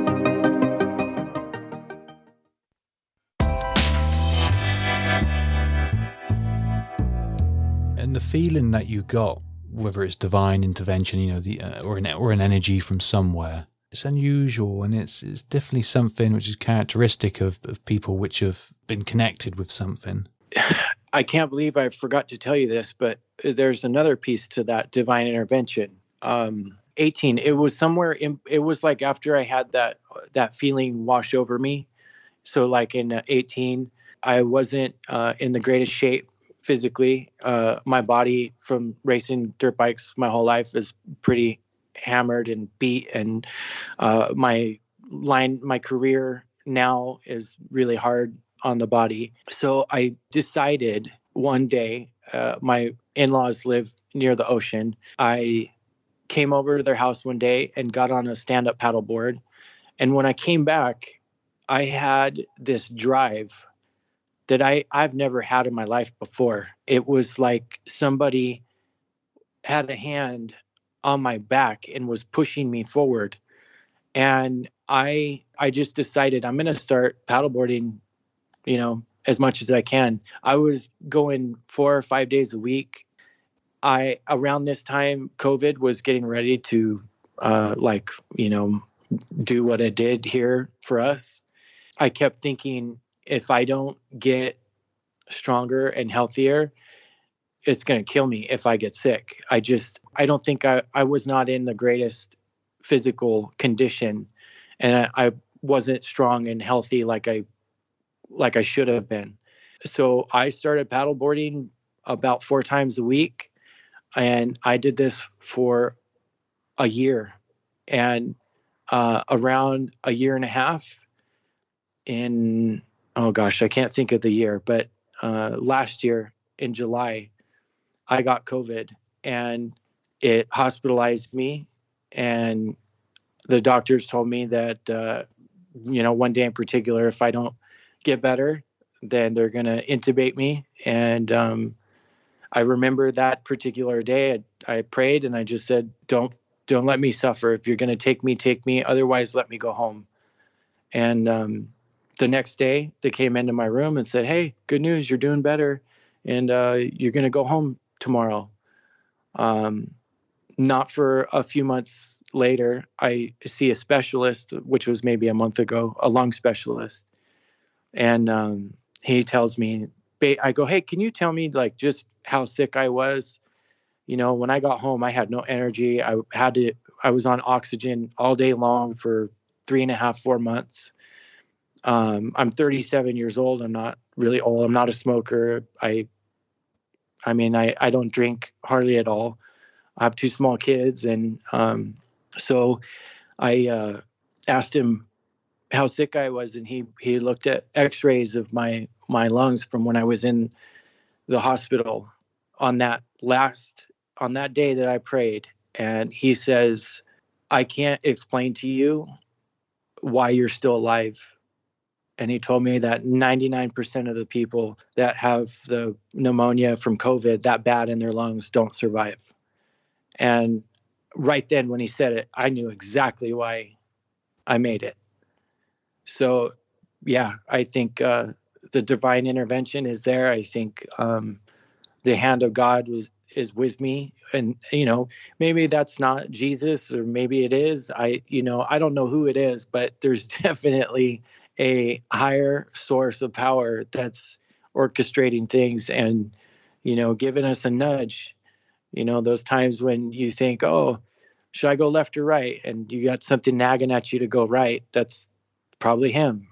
And the feeling that you got, whether it's divine intervention, or an energy from somewhere, it's unusual, and it's definitely something which is characteristic of people which have been connected with something. I can't believe I forgot to tell you this, but there's another piece to that divine intervention. 18, it was somewhere it was like after I had that feeling wash over me. So like in 18, I wasn't in the greatest shape physically. My body from racing dirt bikes my whole life is pretty hammered and beat, and my career now is really hard on the body. So I decided one day, my in-laws live near the ocean. I came over to their house one day and got on a stand-up paddleboard. And when I came back, I had this drive that I've never had in my life before. It was like somebody had a hand on my back and was pushing me forward. And I just decided I'm going to start paddleboarding, as much as I can. I was going 4 or 5 days a week. Around this time, COVID was getting ready to, do what it did here for us. I kept thinking, if I don't get stronger and healthier, it's going to kill me if I get sick. I don't think I was not in the greatest physical condition, and I wasn't strong and healthy like I should have been. So I started paddleboarding about 4 times a week, and I did this for a year. And around a year and a half I can't think of the year, but last year in July, I got COVID, and it hospitalized me. And the doctors told me that, one day in particular, if I don't get better, then they're going to intubate me. And I remember that particular day, I prayed and I just said, don't let me suffer. If you're going to take me. Otherwise, let me go home. And the next day, they came into my room and said, hey, good news, you're doing better. And you're going to go home tomorrow. Not for a few months later, I see a specialist, which was maybe a month ago, a lung specialist. And he tells me, I go, hey, can you tell me just how sick I was? When I got home, I had no energy. I was on oxygen all day long for 3.5, 4 months. I'm 37 years old. I'm not really old. I'm not a smoker. I I mean, I don't drink hardly at all. I have 2 small kids. And so I asked him how sick I was. And he looked at x-rays of my lungs from when I was in the hospital on that day that I prayed. And he says, I can't explain to you why you're still alive. And he told me that 99% of the people that have the pneumonia from COVID that bad in their lungs don't survive. And right then when he said it, I knew exactly why I made it. So, yeah, I think the divine intervention is there. I think the hand of God is with me. And, maybe that's not Jesus, or maybe it is. I don't know who it is, but there's definitely a higher source of power that's orchestrating things and, giving us a nudge. Those times when you think, oh, should I go left or right? And you got something nagging at you to go right. That's probably him,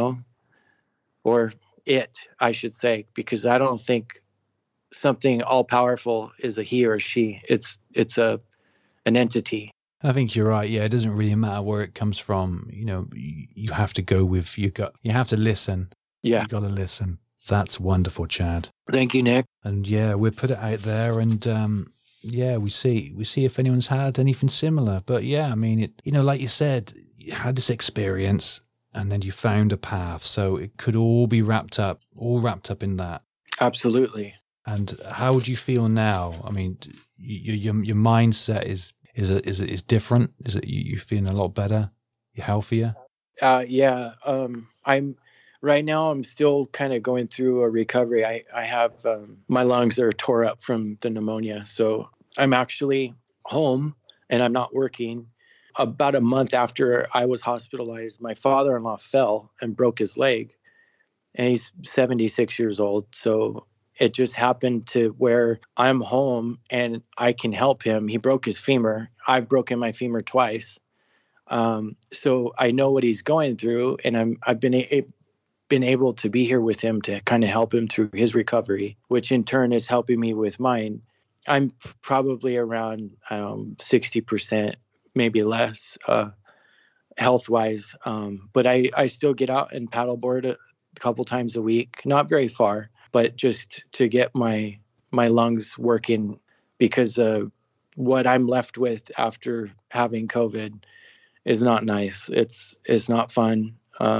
or it, I should say, because I don't think something all powerful is a he or a she. It's an entity. I think you're right. Yeah, it doesn't really matter where it comes from. You have to go with your gut. You have to listen. Yeah. You got to listen. That's wonderful, Chad. Thank you, Nick. And yeah, we'll put it out there, and we see if anyone's had anything similar. But yeah, I mean, like you said, you had this experience, and then you found a path. So it could all be wrapped up in that. Absolutely. And how would you feel now? I mean, your mindset is different. Is it you feeling a lot better? You're healthier? Yeah. I'm right now. I'm still kind of going through a recovery. I have my lungs are tore up from the pneumonia, so I'm actually home and I'm not working. About a month after I was hospitalized, my father-in-law fell and broke his leg, and he's 76 years old. So it just happened to where I'm home and I can help him. He broke his femur. I've broken my femur twice. So I know what he's going through, and I've been able to be here with him to kind of help him through his recovery, which in turn is helping me with mine. I'm probably around 60%, maybe less, health-wise. But I still get out and paddleboard a couple times a week, not very far, but just to get my lungs working, because what I'm left with after having COVID is not nice. It's not fun.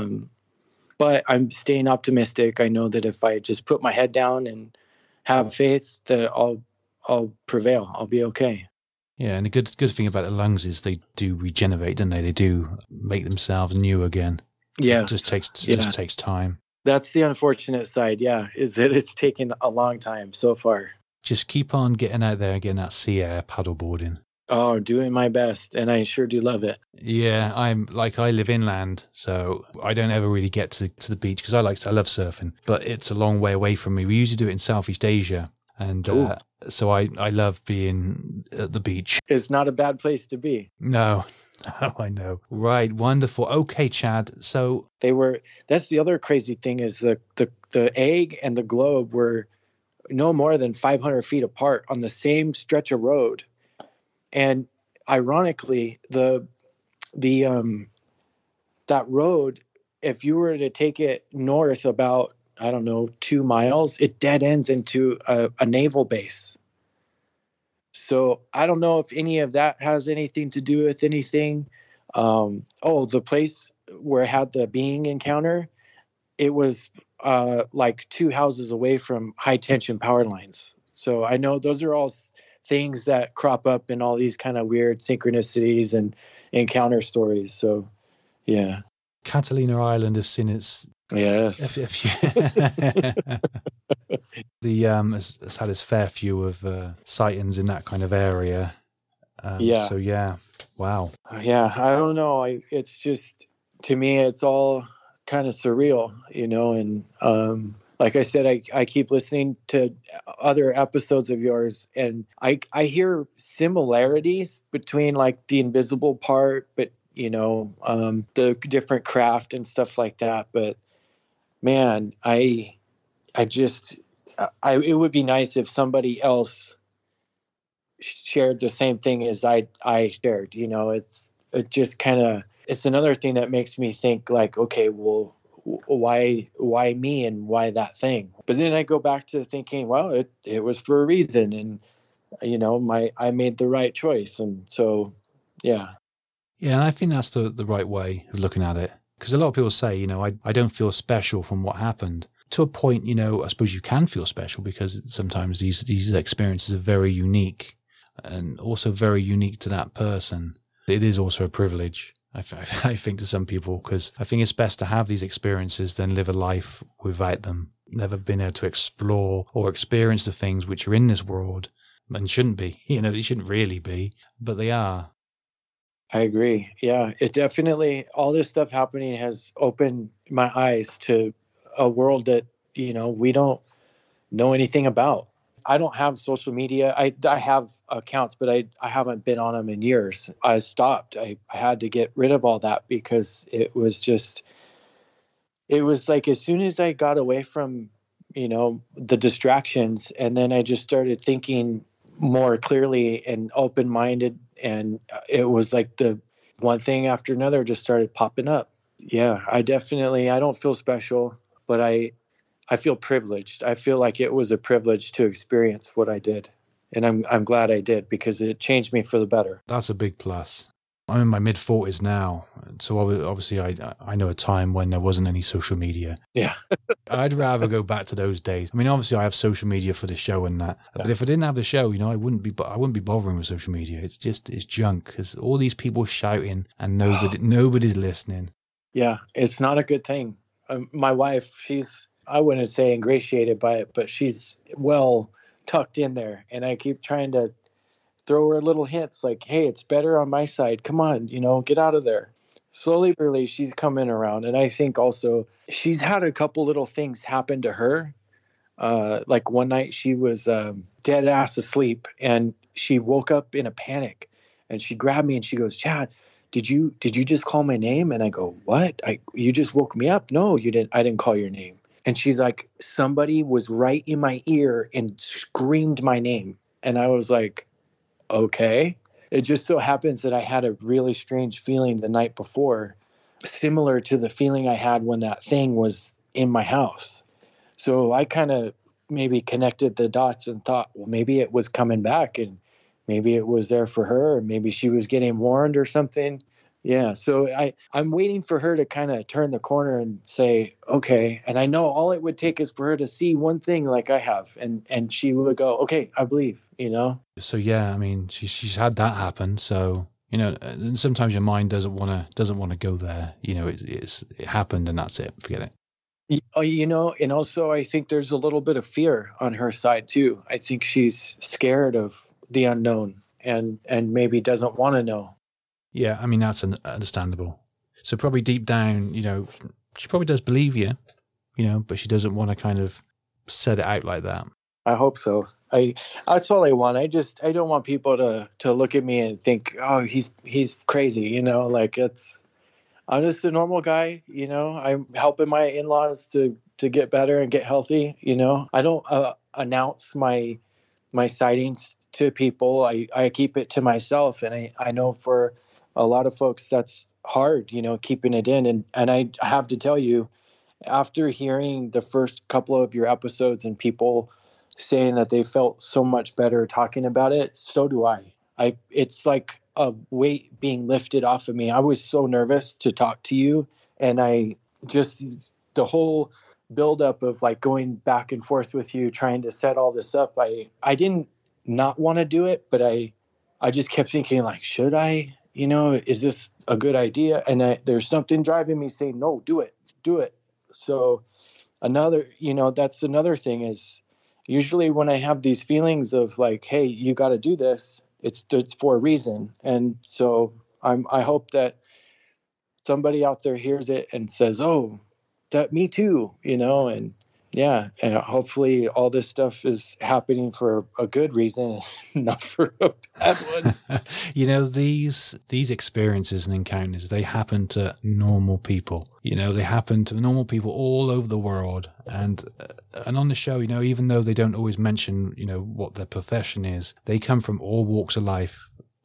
But I'm staying optimistic. I know that if I just put my head down and have faith, that I'll prevail. I'll be okay. Yeah, and the good thing about the lungs is they do regenerate, don't they? They do make themselves new again. Yeah, it just takes time. That's the unfortunate side, is that it's taken a long time so far. Just keep on getting out there and getting that sea air paddleboarding. Oh, doing my best, and I sure do love it. Yeah, I live inland, so I don't ever really get to the beach because I love surfing, but it's a long way away from me. We usually do it in Southeast Asia, and so I love being at the beach. It's not a bad place to be. No, I know. Right, wonderful. Okay, Chad. So that's the other crazy thing is the egg and the globe were no more than 500 feet apart on the same stretch of road. And ironically, that road, if you were to take it north about, 2 miles, it dead ends into a naval base. So I don't know if any of that has anything to do with anything. The place where I had the being encounter, it was like 2 houses away from high tension power lines. So I know those are all things that crop up in all these kind of weird synchronicities and encounter stories. So, yeah. Catalina Island has seen its... Yes. Has had its fair few of sightings in that kind of area. So, yeah. Wow. Yeah, I don't know. It's just, to me, it's all kind of surreal, and like I said, I keep listening to other episodes of yours, and I hear similarities between like the invisible part, but the different craft and stuff like that. But man, I just it would be nice if somebody else shared the same thing as I shared. You know, it just kind of, it's another thing that makes me think like, okay, well, why me and why that thing? But then I go back to thinking, well, it was for a reason, and you know, I made the right choice, and so yeah. Yeah, and I think that's the right way of looking at it, because a lot of people say, you know, I don't feel special from what happened. To a point, you know, I suppose you can feel special because sometimes these experiences are very unique, and also very unique to that person. It is also a privilege, I think, to some people, because I think it's best to have these experiences than live a life without them. Never been able to explore or experience the things which are in this world and shouldn't be. You know, they shouldn't really be, but they are. I agree. Yeah, it definitely, all this stuff happening has opened my eyes to a world that, you know, we don't know anything about. I don't have social media. I have accounts, but I haven't been on them in years. I stopped. I had to get rid of all that because it was like as soon as I got away from, you know, the distractions, and then I just started thinking more clearly and open-minded, and it was like the one thing after another just started popping up. Yeah, I don't feel special, but I feel privileged. I feel like it was a privilege to experience what I did. And I'm glad I did, because it changed me for the better. That's a big plus. I'm in my mid-40s now, so obviously I know a time when there wasn't any social media. Yeah. I'd rather go back to those days. I mean, obviously I have social media for the show and that, but if I didn't have the show, you know, I wouldn't be bothering with social media. It's junk, because all these people shouting and nobody's listening. Yeah, it's not a good thing. My wife, I wouldn't say ingratiated by it, but she's well tucked in there, and I keep trying to throw her little hints like, hey, it's better on my side. Come on, you know, get out of there. Slowly but surely, she's coming around. And I think also she's had a couple little things happen to her. Like one night she was dead ass asleep, and she woke up in a panic, and she grabbed me and she goes, Chad, did you just call my name? And I go, what? You just woke me up. No, you didn't. I didn't call your name. And she's like, somebody was right in my ear and screamed my name. And I was like, okay. It just so happens that I had a really strange feeling the night before, similar to the feeling I had when that thing was in my house. So I kind of maybe connected the dots and thought, well, maybe it was coming back, and maybe it was there for her, or maybe she was getting warned or something. Yeah. So I'm waiting for her to kind of turn the corner and say, okay. And I know all it would take is for her to see one thing like I have, and she would go, okay, I believe, you know? So yeah, I mean, she's had that happen. So, you know, and sometimes your mind doesn't want to go there. You know, it happened and that's it. Forget it. You know, and also I think there's a little bit of fear on her side too. I think she's scared of the unknown and maybe doesn't want to know. Yeah, I mean, that's understandable. So probably deep down, you know, she probably does believe you, you know, but she doesn't want to kind of set it out like that. I hope so. That's all I want. I don't want people to look at me and think, oh, he's crazy, you know, like I'm just a normal guy, you know. I'm helping my in-laws to get better and get healthy, you know. I don't announce my sightings to people. I keep it to myself, and I know for a lot of folks that's hard, you know, keeping it in. And I have to tell you, after hearing the first couple of your episodes and people saying that they felt so much better talking about it, so do I. It's like a weight being lifted off of me. I was so nervous to talk to you, and I just, the whole buildup of like going back and forth with you, trying to set all this up, I didn't not want to do it, but I just kept thinking like, should I, you know, is this a good idea? And there's something driving me saying, no, do it. So another, you know, that's another thing is usually when I have these feelings of like, hey, you got to do this, it's for a reason. And so I hope that somebody out there hears it and says, oh, that me too, you know, and hopefully all this stuff is happening for a good reason, not for a bad one. You know, these experiences and encounters, they happen to normal people. You know, they happen to normal people all over the world. And on the show, you know, even though they don't always mention, you know, what their profession is, they come from all walks of life,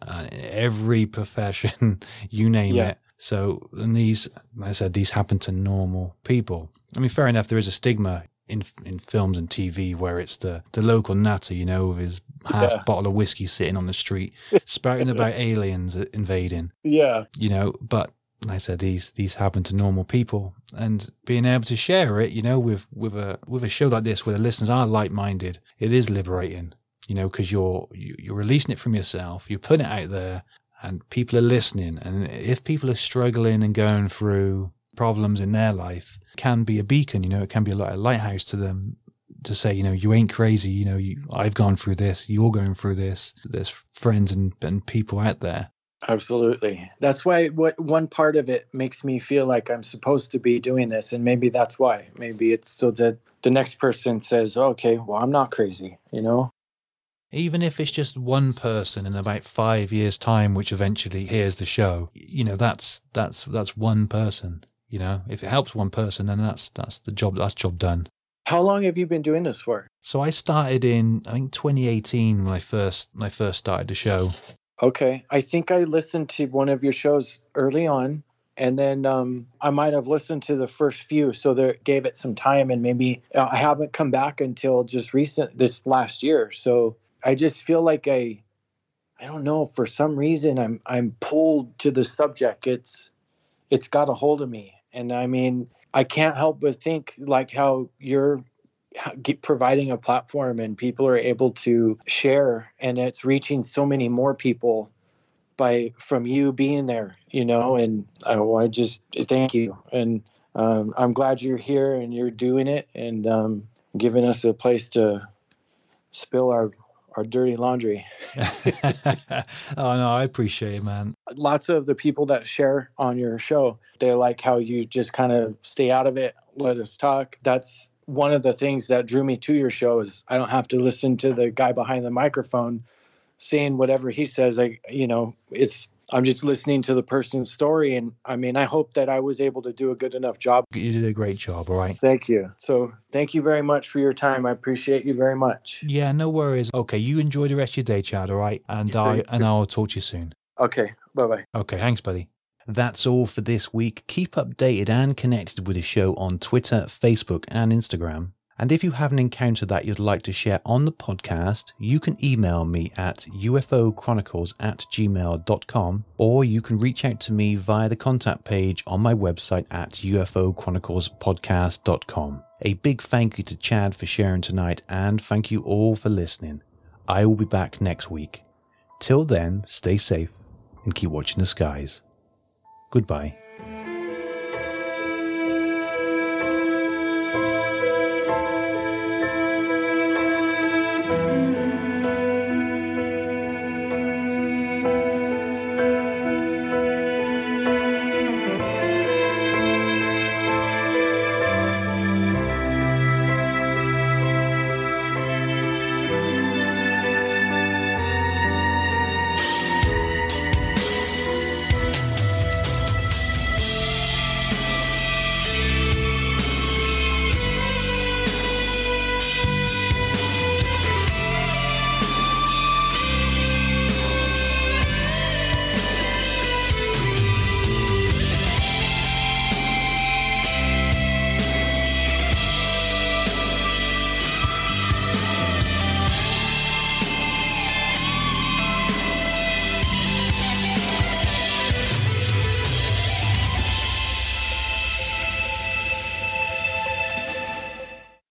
every profession, you name it. So, and these, like I said, these happen to normal people. I mean, fair enough, there is a stigma in films and TV where it's the local nutter, you know, with his half bottle of whiskey sitting on the street, spouting about aliens invading. Yeah. You know, but like I said, these happen to normal people, and being able to share it, you know, with a show like this where the listeners are like-minded, it is liberating, you know, because you're releasing it from yourself, you're putting it out there, and people are listening. And if people are struggling and going through problems in their life, it can be a beacon, you know, it can be a lighthouse to them to say, you know, you ain't crazy, you know, I've gone through this, you're going through this, there's friends and people out there. Absolutely. That's why one part of it makes me feel like I'm supposed to be doing this. And maybe that's why. Maybe it's so that the next person says, okay, well, I'm not crazy, you know? Even if it's just one person in about 5 years' time, which eventually hears the show, you know, that's one person, you know? If it helps one person, then that's the job, that's job done. How long have you been doing this for? So I started in, I think, 2018 when I first started the show. Okay. I think I listened to one of your shows early on, and then I might have listened to the first few, so that gave it some time, and maybe I haven't come back until just this last year. So I just feel like I don't know, for some reason I'm pulled to the subject. It's got a hold of me. And I mean, I can't help but think like how you're providing a platform and people are able to share, and it's reaching so many more people from you being there, you know, and I just thank you. And I'm glad you're here and you're doing it and giving us a place to spill our dirty laundry. Oh, no, I appreciate it, man. Lots of the people that share on your show, they like how you just kind of stay out of it, let us talk. That's one of the things that drew me to your show is I don't have to listen to the guy behind the microphone saying whatever he says. I'm just listening to the person's story. And I mean, I hope that I was able to do a good enough job. You did a great job. All right. Thank you. So thank you very much for your time. I appreciate you very much. Yeah, no worries. Okay. You enjoy the rest of your day, Chad. All right. And I'll talk to you soon. Okay. Bye-bye. Okay. Thanks, buddy. That's all for this week. Keep updated and connected with the show on Twitter, Facebook, and Instagram. And if you have an encounter that you'd like to share on the podcast, you can email me at ufochronicles@gmail.com, or you can reach out to me via the contact page on my website at ufochroniclespodcast.com. A big thank you to Chad for sharing tonight, and thank you all for listening. I will be back next week. Till then, stay safe and keep watching the skies. Goodbye.